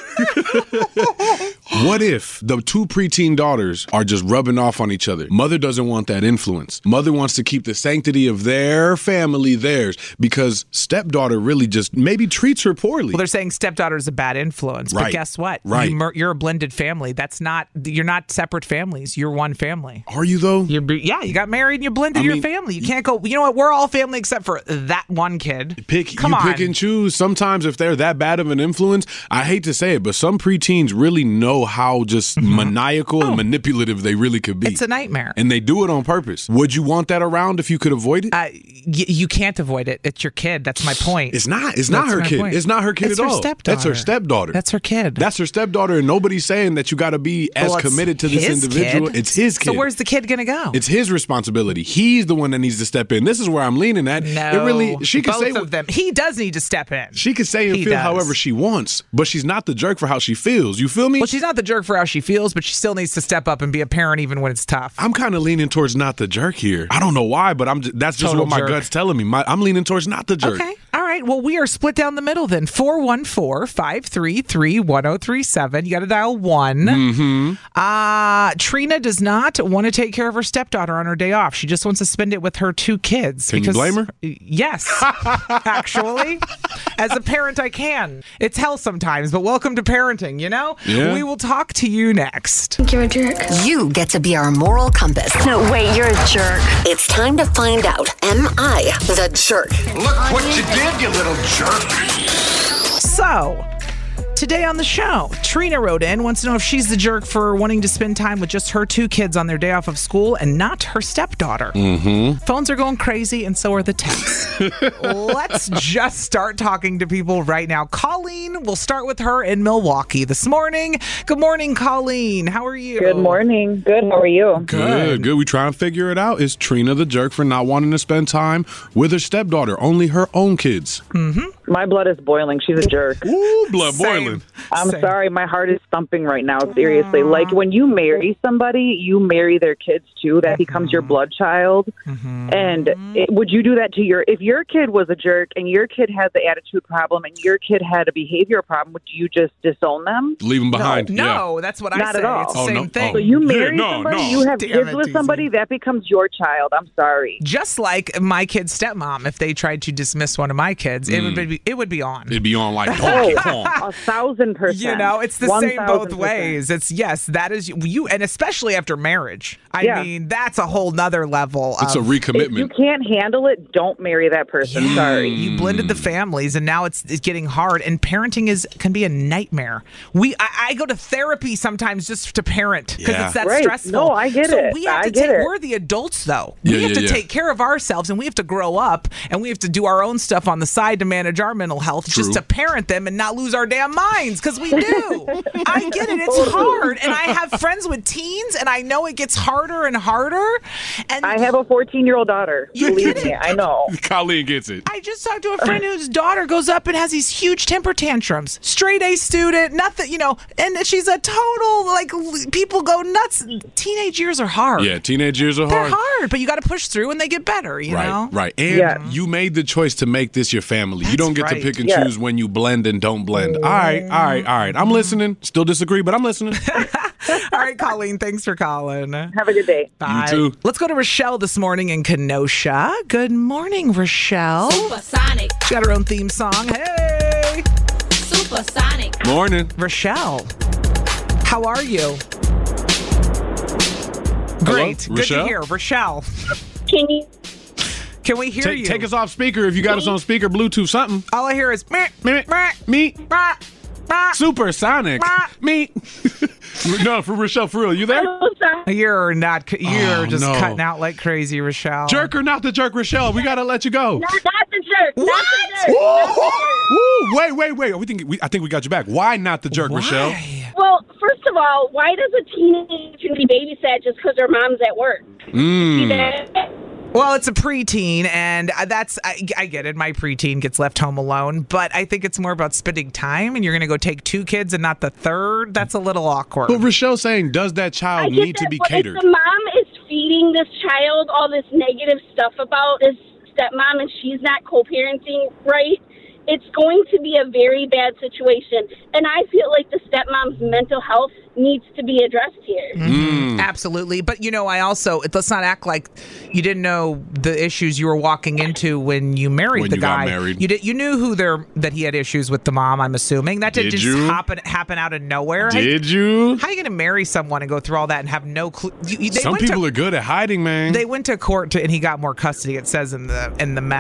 S6: What if the two preteen daughters are just rubbing off on each other? Mother doesn't want that influence. Mother wants to keep the sanctity of their family theirs because stepdaughter really just maybe treats her poorly.
S5: Well, they're saying stepdaughter is a bad influence. Right. But guess what?
S6: Right.
S5: You're a blended family. You're not separate families. You're one family.
S6: Are you though?
S5: Yeah, you got married and you blended your family. You can't go, you know what? We're all family except for that one kid.
S6: Pick and choose. Sometimes if they're that bad of an influence, I hate to say it, but some preteens really know how just maniacal and manipulative they really could be.
S5: It's a nightmare.
S6: And they do it on purpose. Would you want that around if you could avoid it?
S5: You can't avoid it. It's your kid. That's my point.
S6: It's not her kid. Point. It's not her kid at all. That's her stepdaughter.
S5: That's her kid.
S6: That's her stepdaughter, and nobody's saying that you got to be as committed to this individual.
S5: Kid.
S6: It's his kid.
S5: So where's the kid going to go?
S6: It's his responsibility. He's the one that needs to step in. This is where I'm leaning at.
S5: No, she can say of them. He does need to step in.
S6: She can say and feel however she wants, but she's not the jerk for how she feels. You feel me?
S5: Well, she's not the jerk for how she feels, but she still needs to step up and be a parent even when it's tough.
S6: I'm kind of leaning towards not the jerk here. I don't know why, but that's just what my gut's telling me. I'm leaning towards not the jerk.
S5: Okay. All right. Well, we are split down the middle then. 414-533-1037. You got to dial 1. Trina does not want to take care of her stepdaughter on her day off. She just wants to spend it with her two kids.
S6: Can you blame her?
S5: Yes, actually. As a parent, I can. It's hell sometimes, but welcome to parenting, you know?
S6: Yeah.
S5: We will talk to you next.
S13: Think you're a jerk.
S8: You get to be our moral compass.
S13: No, wait, you're a jerk.
S8: It's time to find out, am I the jerk?
S14: Look what you did, you little jerk.
S5: So, Today on the show, Trina wrote in, wants to know if she's the jerk for wanting to spend time with just her 2 kids on their day off of school and not her stepdaughter. Phones are going crazy, and so are the texts. Let's just start talking to people right now. Colleen, we'll start with her in Milwaukee this morning. Good morning, Colleen. How are you?
S15: Good morning. Good. How are you?
S6: Good. We try and figure it out. Is Trina the jerk for not wanting to spend time with her stepdaughter, only her own kids?
S15: My blood is boiling. She's a jerk.
S6: Ooh, blood boiling.
S15: I'm sorry. My heart is thumping right now. Seriously. Like when you marry somebody, you marry their kids too. That becomes your blood child. And would you do that to if your kid was a jerk and your kid had the attitude problem and your kid had a behavior problem, would you just disown them?
S6: Leave them behind.
S5: No, that's what I say.
S15: Not at all.
S5: It's the same thing.
S15: So you marry somebody, you have kids with somebody, that becomes your child. I'm sorry.
S5: Just like my kid's stepmom, if they tried to dismiss one of my kids, it would be on.
S6: It'd be on like Donkey Kong.
S15: 1,000%.
S5: You know, it's the same both ways. It's that is you, and especially after marriage. I mean, that's a whole nother level.
S6: It's a recommitment.
S15: If you can't handle it, don't marry that person. Sorry.
S5: You blended the families, and now it's getting hard. And parenting can be a nightmare. I go to therapy sometimes just to parent because it's that stressful.
S15: No, I get it.
S5: We have we're the adults, though. We have to take care of ourselves, and we have to grow up, and we have to do our own stuff on the side to manage our mental health, just to parent them and not lose our damn minds, because we do. I get it. It's hard. And I have friends with teens, and I know it gets harder and harder. And
S15: I have a 14-year-old daughter. Believe me, I know.
S6: Colleen gets it.
S5: I just talked to a friend whose daughter goes up and has these huge temper tantrums. Straight A student, nothing, and she's a total, people go nuts. Teenage years are hard.
S6: Yeah, teenage years are
S5: hard.
S6: They're
S5: hard, but you got to push through and they get better, you know?
S6: Right. And you made the choice to make this your family. You don't get to pick and choose when you blend and don't blend. All right. I'm listening. Still disagree, but I'm listening.
S5: All right, Colleen, thanks for calling.
S15: Have a good day.
S5: Bye.
S6: You too.
S5: Let's go to Rochelle this morning in Kenosha. Good morning, Rochelle.
S16: Supersonic.
S5: She got her own theme song. Hey.
S16: Supersonic.
S6: Morning.
S5: Rochelle, how are you? Great.
S6: Hello?
S5: Good to hear. Rochelle. Can we hear you?
S6: Take us off speaker if you got us on speaker, Bluetooth, something.
S5: All I hear is
S6: me. Supersonic. Me. No, for Rochelle, for real. You there?
S5: You're not. You're just cutting out like crazy, Rochelle.
S6: Jerk or not the jerk, Rochelle? We gotta let you go.
S10: Not the jerk.
S5: What?
S10: Not the jerk.
S6: Wait. I think we got you back. Why not the jerk, Rochelle?
S10: Well, first of all, why does a teenager be babysat just because their mom's at work?
S5: Well, it's a preteen, and I get it. My preteen gets left home alone, but I think it's more about spending time, and you're going to go take 2 kids and not the third. That's a little awkward.
S6: But Rochelle's saying, does that child need to be catered?
S10: If the mom is feeding this child all this negative stuff about this stepmom and she's not co-parenting right, it's going to be a very bad situation. And I feel like the stepmom's mental health needs to be addressed here.
S5: Absolutely. But, I also, let's not act like you didn't know the issues you were walking into when you married the guy.
S6: Got married.
S5: You knew that he had issues with the mom, I'm assuming. That didn't just happen out of nowhere.
S6: Did you?
S5: How are you going to marry someone and go through all that and have no clue?
S6: Some people are good at hiding, man.
S5: They went to court and he got more custody. It says in the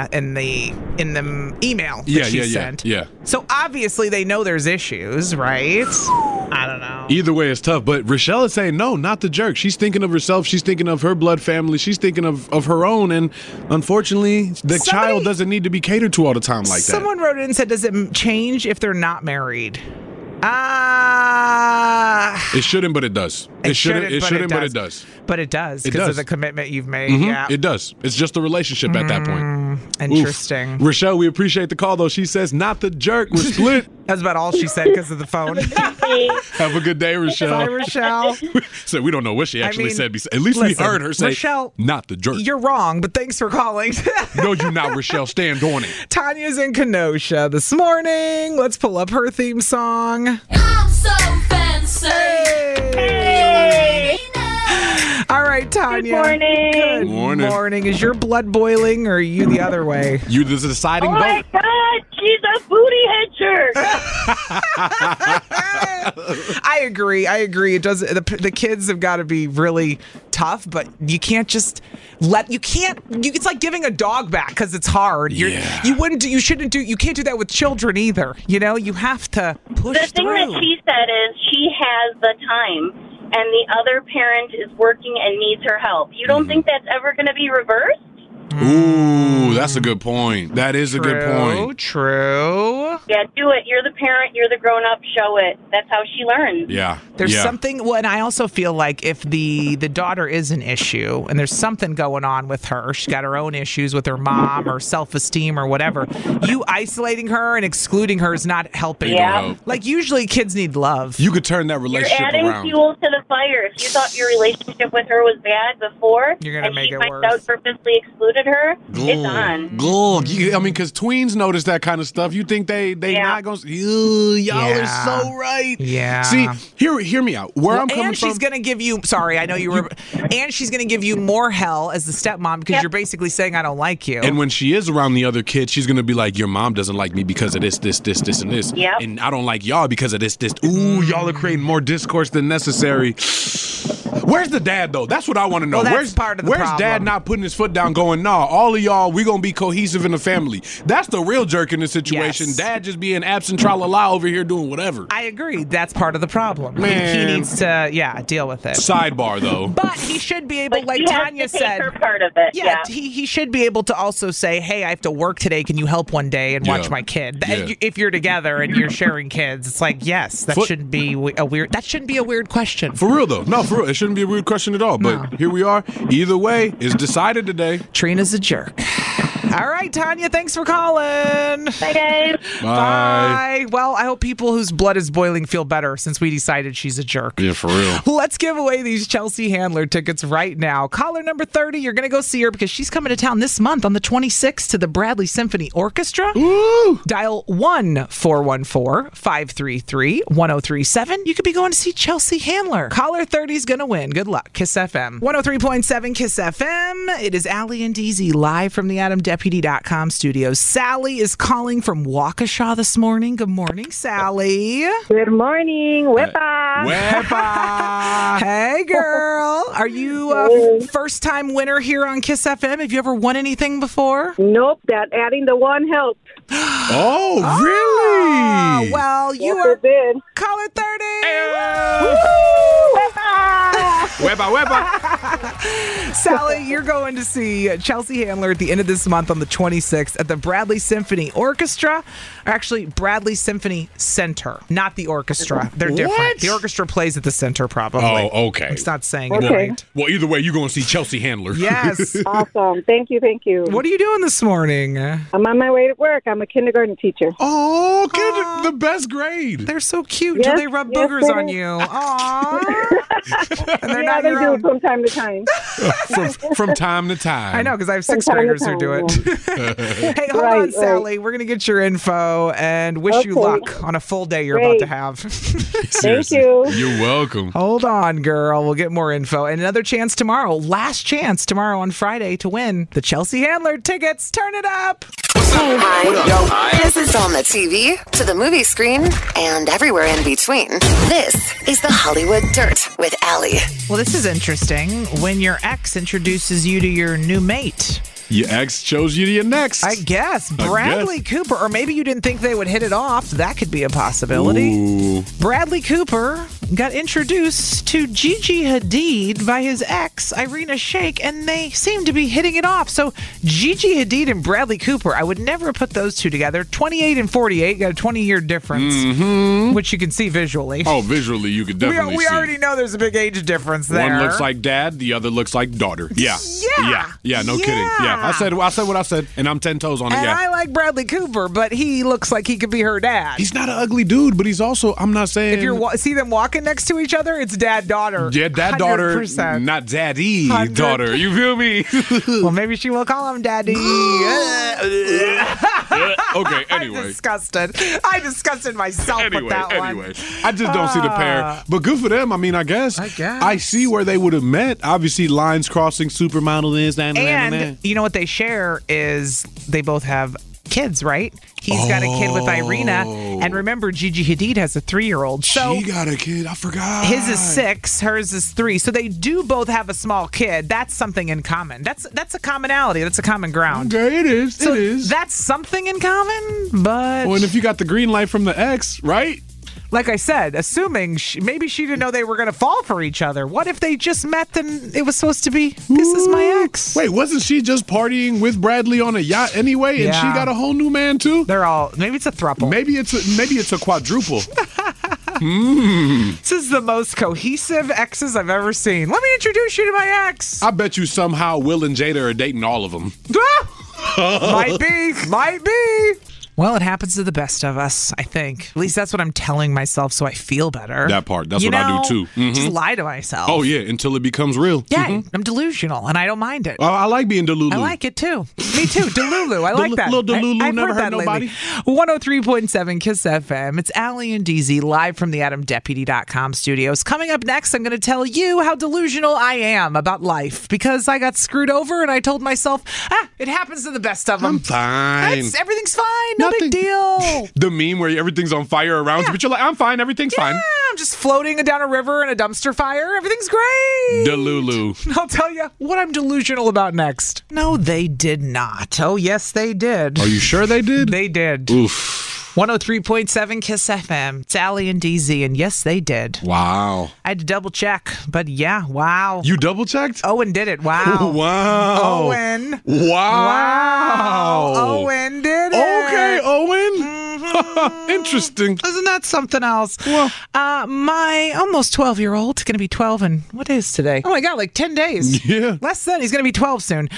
S5: email that she sent.
S6: Yeah.
S5: So obviously they know there's issues, right? I don't know.
S6: Either way, it's tough. But Rochelle is saying, no, not the jerk. She's thinking of herself. She's thinking of her blood family. She's thinking of her own. And unfortunately, the child doesn't need to be catered to all the time like that.
S5: Someone wrote in and said, does it change if they're not married?
S6: It shouldn't, but it does. It shouldn't, but it does.
S5: But it does because of the commitment you've made. Yeah,
S6: it does. It's just a relationship at that point.
S5: Interesting.
S6: Oof. Rochelle, we appreciate the call, though. She says, not the jerk. We're split.
S5: That's about all she said because of the phone.
S6: Have a good day, Rochelle.
S5: Bye, Rochelle.
S6: So we don't know what she actually said. At least we heard her say,
S5: Rochelle,
S6: not the jerk.
S5: You're wrong, but thanks for calling.
S6: No, you're not, Rochelle. Stand on it.
S5: Tanya's in Kenosha this morning. Let's pull up her theme song.
S16: I'm so fancy.
S5: Hey. All right, Tanya.
S10: Good morning.
S5: Good morning. Is your blood boiling or are you the other way?
S6: You the deciding vote.
S10: Oh my God, she's a booty head jerk.
S5: I agree. It does. The kids have got to be really tough, but you can't just it's like giving a dog back because it's hard. You can't do that with children either. You know, you have to push
S17: The thing
S5: through.
S17: that she said is she has the time, and the other parent is working and needs her help. You don't think that's ever going to be reversed?
S6: Ooh, that's a good point. That is a good point.
S5: True.
S17: Yeah, do it. You're the parent. You're the grown-up. Show it. That's how she learns.
S6: Yeah.
S5: There's something, and I also feel like if the daughter is an issue and there's something going on with her, she's got her own issues with her mom or self-esteem or whatever, you isolating her and excluding her is not helping.
S17: Yeah.
S5: Like, usually kids need love.
S6: You could turn that
S17: You're
S6: relationship
S17: adding
S6: around.
S17: fuel to the fire. If you thought your relationship with her was bad before,
S5: You're gonna
S17: and
S5: make
S17: she
S5: it
S17: finds
S5: worse.
S17: out purposely excluded her, it's on.
S6: Because tweens notice that kind of stuff. You think they not going to... Y'all are so right.
S5: Yeah.
S6: See, hear me out. Where I'm coming
S5: and
S6: from...
S5: she's going to give you... Sorry, I know you were... And she's going to give you more hell as the stepmom because you're basically saying, I don't like you.
S6: And when she is around the other kids, she's going to be like, your mom doesn't like me because of this, and this.
S17: Yep.
S6: And I don't like y'all because of this. Ooh, y'all are creating more discourse than necessary. Where's the dad, though? That's what I want to know.
S5: Well, that's
S6: where's
S5: part of the
S6: where's
S5: problem.
S6: dad not putting his foot down going, nah, all of y'all, we going to be cohesive in the family. That's the real jerk in this situation.
S5: Yes.
S6: Dad just being absent, tra-la-la over here doing whatever.
S5: I agree. That's part of the problem.
S6: Man.
S5: He needs to, deal with it.
S6: Sidebar, though.
S5: But he should be able, like
S17: he has
S5: Tanya
S17: to take
S5: said.
S17: her part of it. Yeah.
S5: He should be able to also say, hey, I have to work today. Can you help one day and watch my kid?
S6: Yeah.
S5: If you're together and you're sharing kids, it's like, yes, that shouldn't be a weird question.
S6: For real, though. No, for real. It shouldn't be a weird question at all. But here we are. Either way, it's decided today.
S5: Trina's a jerk. All right, Tanya, thanks for calling.
S17: Bye, guys.
S6: Bye.
S5: Well, I hope people whose blood is boiling feel better since we decided she's a jerk.
S6: Yeah, for real.
S5: Let's give away these Chelsea Handler tickets right now. Caller number 30, you're going to go see her because she's coming to town this month on the 26th to the Bradley Symphony Orchestra.
S6: Woo!
S5: Dial 1-414-533-1037. You could be going to see Chelsea Handler. Caller 30 is going to win. Good luck. Kiss FM. 103.7 Kiss FM. It is Allie and Deezy live from the AdamDeputy.com studios. Sally is calling from Waukesha this morning. Good morning, Sally.
S18: Good morning. Wepa.
S5: Hey, girl. Are you a first-time winner here on Kiss FM? Have you ever won anything before?
S18: Nope. That adding the one helped.
S6: Oh, really?
S5: Well, you are caller 30.
S6: Weba.
S5: Sally, you're going to see Chelsea Handler at the end of this month on the 26th at the Bradley Symphony Orchestra. Or actually, Bradley Symphony Center, not the orchestra. They're different.
S6: What?
S5: The orchestra plays at the center, probably.
S6: Oh, okay.
S5: It's not saying it
S6: Well,
S5: right.
S6: well, either way, you're going to see Chelsea Handler.
S5: Yes.
S18: Awesome. Thank you.
S5: What are you doing this morning?
S18: I'm on my way to work. I'm a kindergarten teacher.
S6: Oh, the best grade.
S5: They're so cute.
S18: Yes,
S5: Do they rub boogers
S18: they
S5: on
S18: do.
S5: you? Aww. And they're
S18: Yeah,
S5: not
S18: they
S5: your
S18: do
S5: own.
S18: from time to time.
S6: from time to time.
S5: I know, because I have sixth
S18: From time to
S5: graders who do it. Hey, hold
S18: Right,
S5: on, Sally. We're going to get your info and wish you
S18: Okay.
S5: luck on a full day you're
S18: Great.
S5: about to have.
S18: Thank you.
S6: You're welcome.
S5: Hold on, girl. We'll get more info. And another chance tomorrow. Last chance tomorrow on Friday to win the Chelsea Handler tickets. Turn it up.
S8: Hi. This is on the TV, to the movie screen, and everywhere in between. This is the Hollywood Dirt with Allie.
S5: Well, this is interesting. When your ex introduces you to your new mate.
S6: Your ex chose you to your next.
S5: I guess. Bradley Cooper, or maybe you didn't think they would hit it off. That could be a possibility.
S6: Ooh.
S5: Bradley Cooper got introduced to Gigi Hadid by his ex, Irina Shayk, and they seem to be hitting it off. So Gigi Hadid and Bradley Cooper, I would never put those two together. 28 and 48, got a 20-year difference, which you can see visually.
S6: Oh, visually, you could definitely
S5: we
S6: see.
S5: already know there's a big age difference there.
S6: One looks like dad, the other looks like daughter. Yeah. Yeah, no kidding. Yeah. I said what I said, and I'm 10 toes on it.
S5: And
S6: Yeah.
S5: I like Bradley Cooper, but he looks like he could be her dad.
S6: He's not an ugly dude, but he's also, I'm not saying.
S5: If you see them walking next to each other, it's dad-daughter.
S6: Yeah, dad-daughter,
S5: 100%.
S6: not daddy-daughter. You feel me?
S5: Well, maybe she will call him daddy.
S6: Okay, anyway.
S5: I disgusted myself with that one.
S6: I just don't see the pair. But good for them. I mean, I guess. I see where they would have met. Obviously, lines crossing, supermodel is.
S5: And you know what they share is they both have kids, right? He's got a kid with Irina. And remember, Gigi Hadid has a 3-year-old. So
S6: she got a kid. I forgot.
S5: His is 6. Hers is 3. So they do both have a small kid. That's something in common. That's a commonality. That's a common ground.
S6: Okay, it is.
S5: So
S6: it is.
S5: That's something in common, but...
S6: Well, and if you got the green light from the ex, right?
S5: Like I said, assuming maybe she didn't know they were going to fall for each other. What if they just met and it was supposed to be, this is my ex?
S6: Wait, wasn't she just partying with Bradley on a yacht anyway, and she got a whole new man too?
S5: They're all, maybe it's a throuple.
S6: Maybe it's a quadruple.
S5: This is the most cohesive exes I've ever seen. Let me introduce you to my ex.
S6: I bet you somehow Will and Jada are dating all of them.
S5: Might be. Well, it happens to the best of us, I think. At least that's what I'm telling myself so I feel better.
S6: That part. That's what I do, too. Mm-hmm.
S5: Just lie to myself.
S6: Oh, yeah, until it becomes real.
S5: Yeah, I'm delusional, and I don't mind it.
S6: I like being Delulu.
S5: I like it, too. Me, too. Delulu. I like that.
S6: Little Delulu,
S5: I've
S6: never
S5: heard
S6: hurt nobody.
S5: 103.7 KISS FM. It's Allie and DZ live from the AdamDeputy.com studios. Coming up next, I'm going to tell you how delusional I am about life because I got screwed over, and I told myself, it happens to the best of them.
S6: I'm fine.
S5: Everything's fine. No big deal.
S6: The meme where everything's on fire around you, but you're like, I'm fine, everything's fine.
S5: I'm just floating down a river in a dumpster fire. Everything's great.
S6: Delulu.
S5: I'll tell you what I'm delusional about next. No, they did not. Oh, yes, they did.
S6: Are you sure they did?
S5: They did.
S6: Oof.
S5: 103.7 KISS FM. It's Allie and DZ, and yes, they did.
S6: Wow.
S5: I had to double check, but yeah, wow.
S6: You double checked?
S5: Owen did it. Wow.
S6: Wow.
S5: Owen.
S6: Wow.
S5: Owen did it.
S6: Okay, Owen. Interesting.
S5: Isn't that something else? Well, my almost 12-year-old, going to be 12 and what is today? Oh my God, like 10 days.
S6: Yeah.
S5: Less than. He's going to be 12 soon.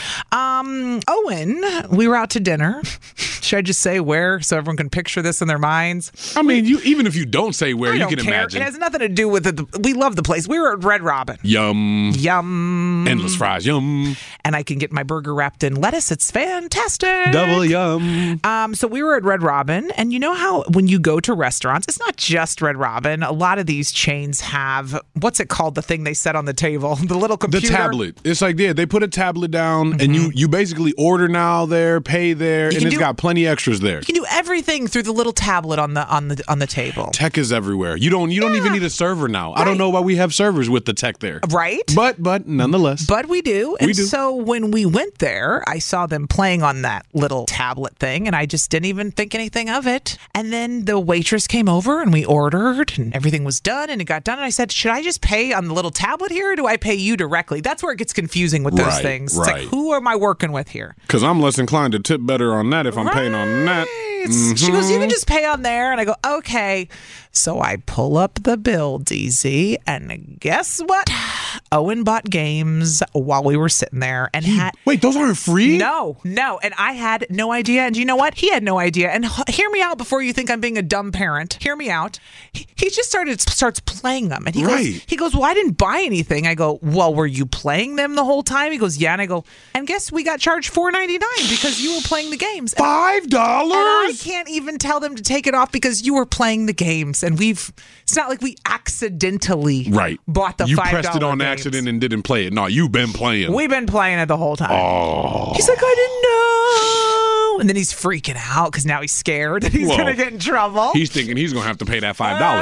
S5: Owen, we were out to dinner. Should I just say where so everyone can picture this in their minds?
S6: I mean, even if you don't say where, you can imagine.
S5: It has nothing to do with it. We love the place. We were at Red Robin.
S6: Yum.
S5: Yum.
S6: Endless fries. Yum.
S5: And I can get my burger wrapped in lettuce. It's fantastic.
S6: Double yum.
S5: So we were at Red Robin, and you know how when you go to restaurants, it's not just Red Robin. A lot of these chains have, what's it called, the thing they set on the table? The little computer?
S6: The tablet. It's like, yeah, they put a tablet down, and you basically order now there, pay there, and it's got plenty extras there.
S5: You can do everything through the little tablet on the table.
S6: Tech is everywhere. You don't even need a server now. Right. I don't know why we have servers with the tech there.
S5: Right.
S6: But nonetheless.
S5: But we do. And so when we went there, I saw them playing on that little tablet thing, and I just didn't even think anything of it. And then the waitress came over, and we ordered, and everything was done, and it got done. And I said, should I just pay on the little tablet here, or do I pay you directly? That's where it gets confusing with those things. It's like, who am I working with here?
S6: Because I'm less inclined to tip better on that if I'm paying on that.
S5: She goes, you can just pay on there. And I go, okay. So I pull up the bill, DZ, and guess what? Owen bought games while we were sitting there. And
S6: wait, those aren't free?
S5: No. And I had no idea. And you know what? He had no idea. And hear me out before you think I'm being a dumb parent. Hear me out. He just starts playing them. And he goes, well, I didn't buy anything. I go, well, were you playing them the whole time? He goes, yeah. And I go, and guess we got charged $4.99 because you were playing the games.
S6: $5?
S5: And I can't even tell them to take it off because you were playing the games. And it's not like we accidentally bought the $5
S6: You pressed it on
S5: games.
S6: accident and didn't play it. No, you've been playing.
S5: We've been playing it the whole time.
S6: Oh.
S5: He's like, I didn't know. And then he's freaking out because now he's scared that he's going to get in trouble.
S6: He's thinking he's going to have to pay that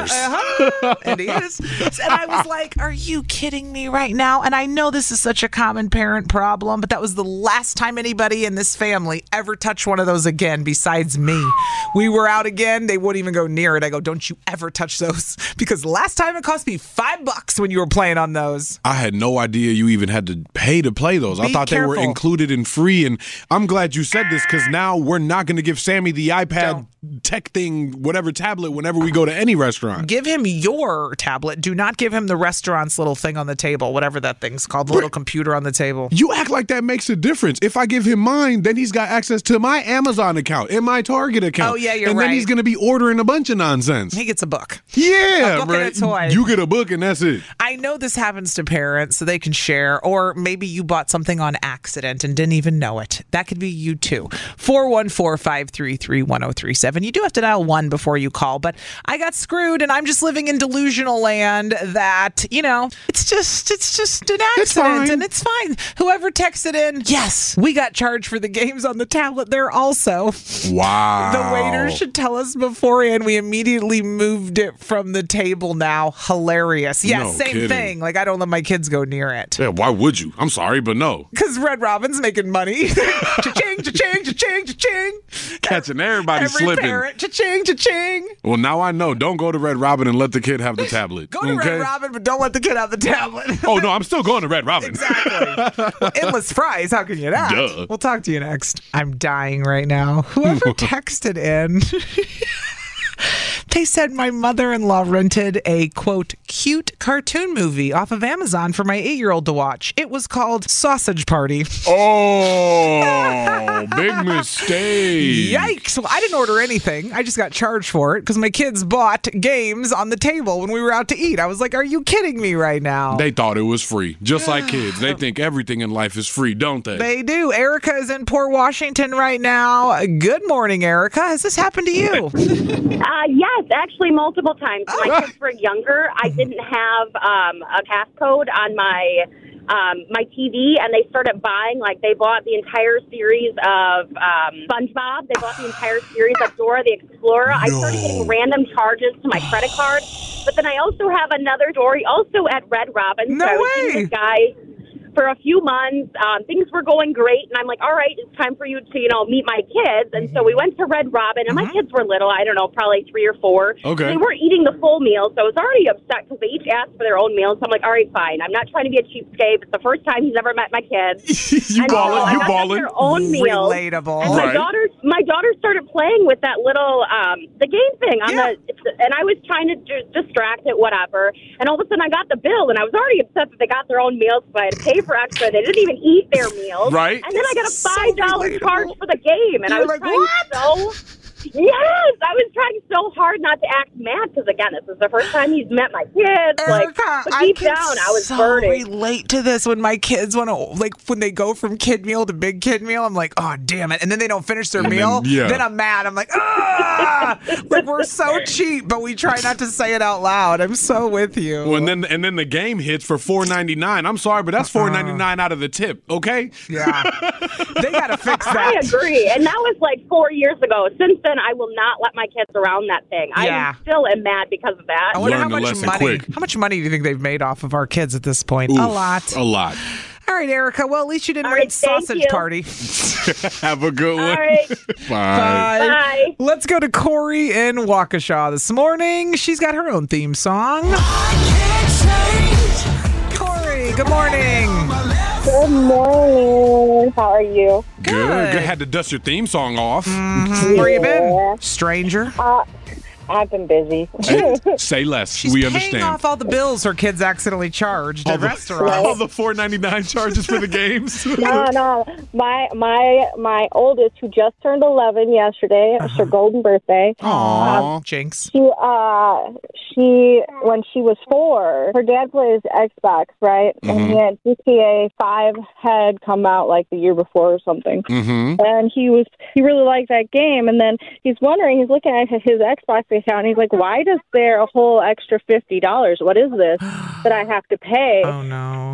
S6: $5.
S5: And he is. And I was like, are you kidding me right now? And I know this is such a common parent problem, but that was the last time anybody in this family ever touched one of those again besides me. We were out again. They wouldn't even go near it. I go, don't you ever touch those because last time it cost me $5 when you were playing on those.
S6: I had no idea you even had to pay to play those. I thought they were included in free. And I'm glad you said this because now we're not going to give Sammy the iPad tech thing, whatever tablet, whenever we go to any restaurant.
S5: Give him your tablet. Do not give him the restaurant's little thing on the table, whatever that thing's called, the little computer on the table.
S6: You act like that makes a difference. If I give him mine, then he's got access to my Amazon account and my Target account.
S5: Oh, yeah, you're right.
S6: And then he's going to be ordering a bunch of nonsense.
S5: He gets a book.
S6: Yeah,
S5: a book and a toy.
S6: You get a book and that's it.
S5: I know this happens to parents so they can share, or maybe you bought something on accident and didn't even know it. That could be you too. 414-533-1037. 737. You do have to dial 1 before you call, but I got screwed and I'm just living in delusional land that, it's just an accident and it's fine. Whoever texted in, yes, we got charged for the games on the tablet there also.
S6: Wow.
S5: The waiter should tell us beforehand. We immediately moved it from the table now. Hilarious. Yeah,
S6: No
S5: same
S6: kidding.
S5: thing. Like, I don't let my kids go near it.
S6: Yeah, why would you? I'm sorry, but no.
S5: Because Red Robin's making money. Cha-ching, cha-ching, cha-ching, cha-ching.
S6: Catching everybody
S5: Every
S6: slipping.
S5: parent, cha-ching, cha-ching.
S6: Well, now I know. Don't go to Red Robin and let the kid have the tablet.
S5: Go to Red Robin, but don't let the kid have the tablet.
S6: Oh, no, I'm still going to Red Robin.
S5: Exactly. Well, endless fries. How can you not?
S6: Duh.
S5: We'll talk to you next. I'm dying right now. Whoever texted in... They said my mother-in-law rented a, quote, cute cartoon movie off of Amazon for my 8-year-old to watch. It was called Sausage Party.
S6: Oh, big mistake.
S5: Yikes. Well, I didn't order anything. I just got charged for it because my kids bought games on the table when we were out to eat. I was like, are you kidding me right now?
S6: They thought it was free. Just like kids. They think everything in life is free, don't they?
S5: They do. Erica is in Port Washington right now. Good morning, Erica. Has this happened to you?
S19: Yes, actually multiple times. When my kids were younger, I didn't have a passcode on my TV, and they started buying, they bought the entire series of SpongeBob. They bought the entire series of Dora the Explorer. I started getting random charges to my credit card. But then I also have another story, also at Red Robin.
S5: No
S19: so I was
S5: way.
S19: seeing this guy for a few months. Things were going great, and I'm like, all right, it's time for you to, meet my kids. And so we went to Red Robin, and my kids were little, I don't know, probably 3 or 4.
S6: Okay.
S19: They weren't eating the full meal, so I was already upset because they each asked for their own meals. So I'm like, all right, fine. I'm not trying to be a cheapskate. It's the first time he's ever met my kids.
S6: You
S19: And
S6: ballin',
S19: so
S6: you
S19: I got
S6: ballin'.
S19: their own meal.
S5: Relatable.
S19: And
S6: Right.
S19: my daughter started playing with that little the game thing on and I was trying to distract it, whatever. And all of a sudden, I got the bill, and I was already upset that they got their own meals, but I had to pay for extra. They didn't even eat their meals,
S6: Right.
S19: And then I got a $5
S5: relatable.
S19: charge for the game, and I
S5: You're
S19: was
S5: like,
S19: trying I was trying so hard not to act mad because again, this is the first time he's met my kids.
S5: Erica,
S19: but deep down, I was burning.
S5: relate to this when my kids want to, when they go from kid meal to big kid meal, I'm like, oh, damn it. And then they don't finish their meal. Then I'm mad. I'm like, ah! We're so cheap, but we try not to say it out loud. I'm so with you.
S6: Well, and then the game hits for $4.99. I'm sorry, but that's $4.99 out of the tip, okay?
S5: Yeah. They got to fix that.
S19: I agree. And that was 4 years ago. Since then, I will not let my kids around that thing.
S5: Yeah.
S19: I still am mad because of that.
S5: I wonder
S6: Learn
S5: how
S6: the
S5: much
S6: lesson
S5: money.
S6: quick.
S5: How much money do you think they've made off of our kids at this point?
S6: Oof,
S5: A lot.
S6: A lot.
S5: All right, Erica. Well, at least you didn't
S19: All
S5: rate
S19: right, thank
S5: Sausage
S19: you.
S5: Party.
S6: Have a good one.
S19: All right.
S6: Bye.
S19: Bye.
S5: Let's go to Corey in Waukesha this morning. She's got her own theme song. Corey, good morning.
S18: Good morning. How are you?
S6: Good. Had to dust your theme song off.
S5: Where you been? Stranger?
S18: I've been busy.
S6: Hey, say less.
S5: She's
S6: we
S5: paying
S6: understand.
S5: off all the bills her kids accidentally charged at
S6: all
S5: restaurants.
S6: the $4.99 charges for the games.
S18: No. My oldest, who just turned 11 yesterday, it's her golden birthday.
S5: Aw, Jinx.
S18: She when she was 4, her dad plays Xbox, right? And he had GTA 5 had come out the year before or something. And he really liked that game. And then he's wondering, he's looking at his Xbox account, and he's like, why is there a whole extra $50? What is this that I have to pay?
S5: Oh, no.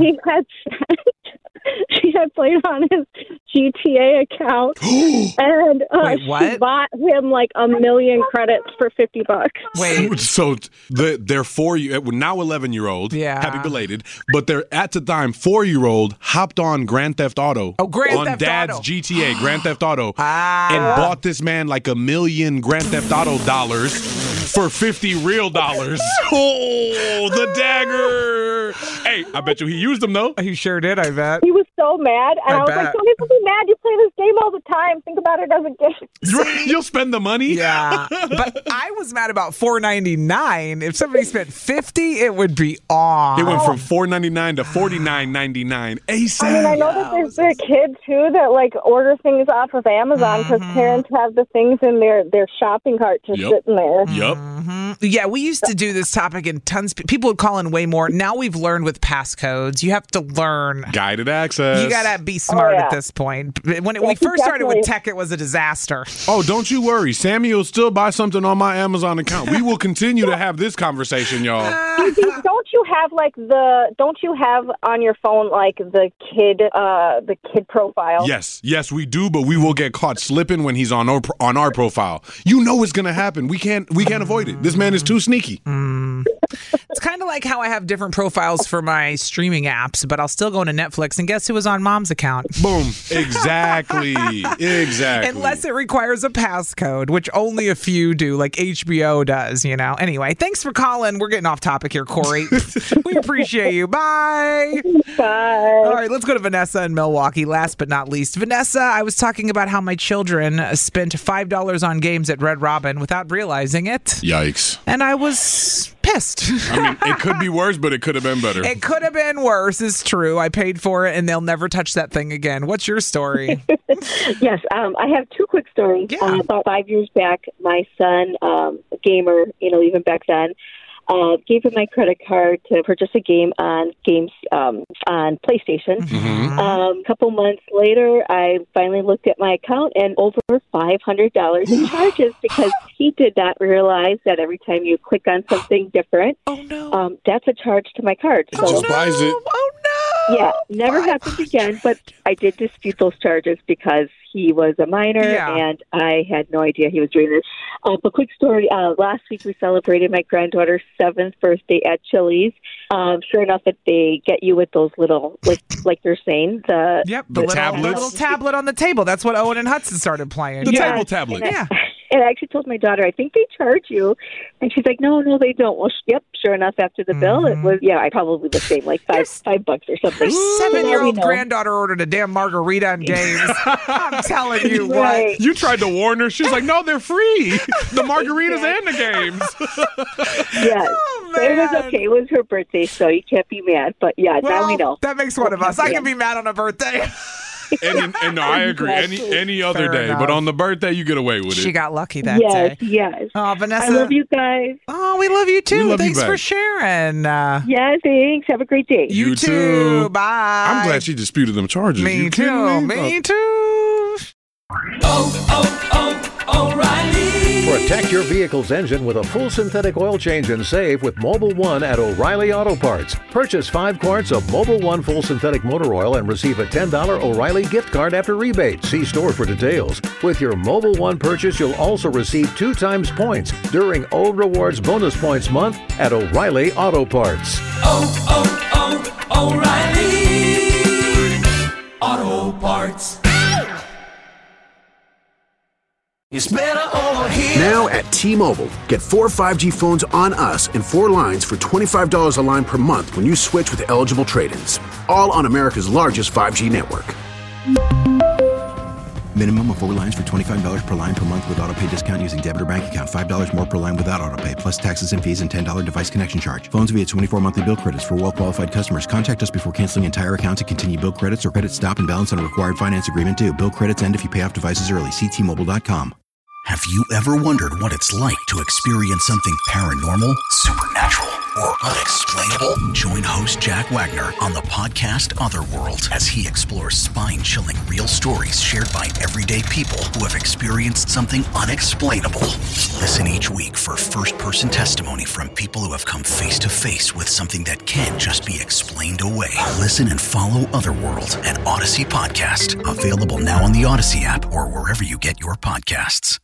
S18: She had played on his GTA account, and
S5: Wait, what?
S18: she bought him a million credits for $50.
S5: Wait.
S6: So they're 4 now 11-year-old.
S5: Yeah.
S6: Happy belated. But they're at the time 4-year-old hopped on Grand Theft Auto.
S5: Oh, Grand
S6: on
S5: Theft
S6: Dad's
S5: Auto.
S6: GTA, Grand Theft Auto, and bought this man $1 million Grand Theft Auto dollars for $50 real dollars. Oh, the dagger! Hey, I bet you he used them though.
S5: He sure did. I bet.
S18: He was so mad, and I was
S5: bet.
S18: like, don't even be mad. You play this game all the time. Think about it as a game.
S6: You'll spend the money.
S5: Yeah, but I was mad about $4.99. If somebody spent $50, it would be on.
S6: It went from $4.99 to $49.99 ASAP.
S18: I mean, I know that there's kids too that order things off of Amazon because parents have the things in their shopping cart just sitting there.
S6: Yep.
S5: Yeah, we used to do this topic and people would call in way more. Now we've learned with passcodes, you have to learn.
S6: Guided access.
S5: You got to be smart at this point. When we first started with tech, it was a disaster.
S6: Oh, don't you worry. Sammy will still buy something on my Amazon account. We will continue to have this conversation, y'all.
S18: Don't you have on your phone like the kid profile?
S6: Yes, we do, but we will get caught slipping when he's on our profile. You know it's gonna happen. We can't avoid it. This man is too sneaky.
S5: It's kind of like how I have different profiles for my streaming apps, but I'll still go into Netflix and guess who was on Mom's account?
S6: Boom. Exactly.
S5: Unless it requires a passcode, which only a few do, like HBO does, you know. Anyway, thanks for calling. We're getting off topic here, Corey. We appreciate you. Bye.
S18: Bye.
S5: All right, let's go to Vanessa in Milwaukee. Last but not least. Vanessa, I was talking about how my children spent $5 on games at Red Robin without realizing it.
S6: Yikes.
S5: And I was pissed.
S6: I mean, it could be worse, but it could have been better.
S5: It could have been worse, is true. I paid for it, and they'll never touch that thing again. What's your story?
S20: Yes, I have two quick stories.
S5: Yeah.
S20: About 5 years back, my son, a gamer, even back then, gave him my credit card to purchase a game on PlayStation. A couple months later, I finally looked at my account and over $500 in charges because he did not realize that every time you click on something different, that's a charge to my card.
S6: So just buys it.
S5: Oh no!
S20: Yeah, never happened again. But I did dispute those charges because he was a minor and I had no idea he was doing this. But quick story, last week we celebrated my granddaughter's 7th birthday at Chili's. Sure enough, that they get you with those little, like they're saying, the
S5: little tablet on the table. That's what Owen and Hudson started playing.
S6: The table tablet.
S20: And I actually told my daughter, I think they charge you. And she's like, no, they don't. Well, sure enough, after the bill, it was, I probably the same, like $5 or something.
S5: Your 7-year-old granddaughter ordered a damn margarita and games. I'm telling you what.
S6: You tried to warn her. She's like, no, they're free. The margaritas and the games.
S20: Yes. So it was okay. It was her birthday, so you can't be mad. But now we know.
S5: That makes one of us. I can be mad on a birthday.
S6: And no, I agree. Any other day, but on the birthday, you get away with it.
S5: She got lucky that day.
S20: Yes.
S5: Oh, Vanessa,
S20: I love you guys.
S5: Oh, we love you too. Thanks for sharing.
S20: Yes, thanks. Have a great day.
S5: You too. Bye.
S6: I'm glad she disputed them charges.
S5: Me too. Me too.
S21: O'Reilly. Protect your vehicle's engine with a full synthetic oil change and save with Mobil 1 at O'Reilly Auto Parts. Purchase 5 quarts of Mobil 1 full synthetic motor oil and receive a $10 O'Reilly gift card after rebate. See store for details. With your Mobil 1 purchase, you'll also receive 2 times points during O Rewards Bonus Points Month at O'Reilly Auto Parts.
S9: O'Reilly Auto Parts. It's better over here.
S2: Now at T-Mobile, get 4 5G phones on us and 4 lines for $25 a line per month when you switch with eligible trade-ins. All on America's largest 5G network.
S3: Minimum of 4 lines for $25 per line per month with autopay discount using debit or bank account. $5 more per line without autopay, plus taxes and fees and $10 device connection charge. Phones via 24 monthly bill credits for well-qualified customers. Contact us before canceling entire account to continue bill credits or credit stop and balance on a required finance agreement due. Bill credits end if you pay off devices early. See T-Mobile.com.
S4: Have you ever wondered what it's like to experience something paranormal, supernatural, or unexplainable? Join host Jack Wagner on the podcast Otherworld as he explores spine-chilling real stories shared by everyday people who have experienced something unexplainable. Listen each week for first-person testimony from people who have come face-to-face with something that can't just be explained away. Listen and follow Otherworld, an Odyssey podcast. Available now on the Odyssey app or wherever you get your podcasts.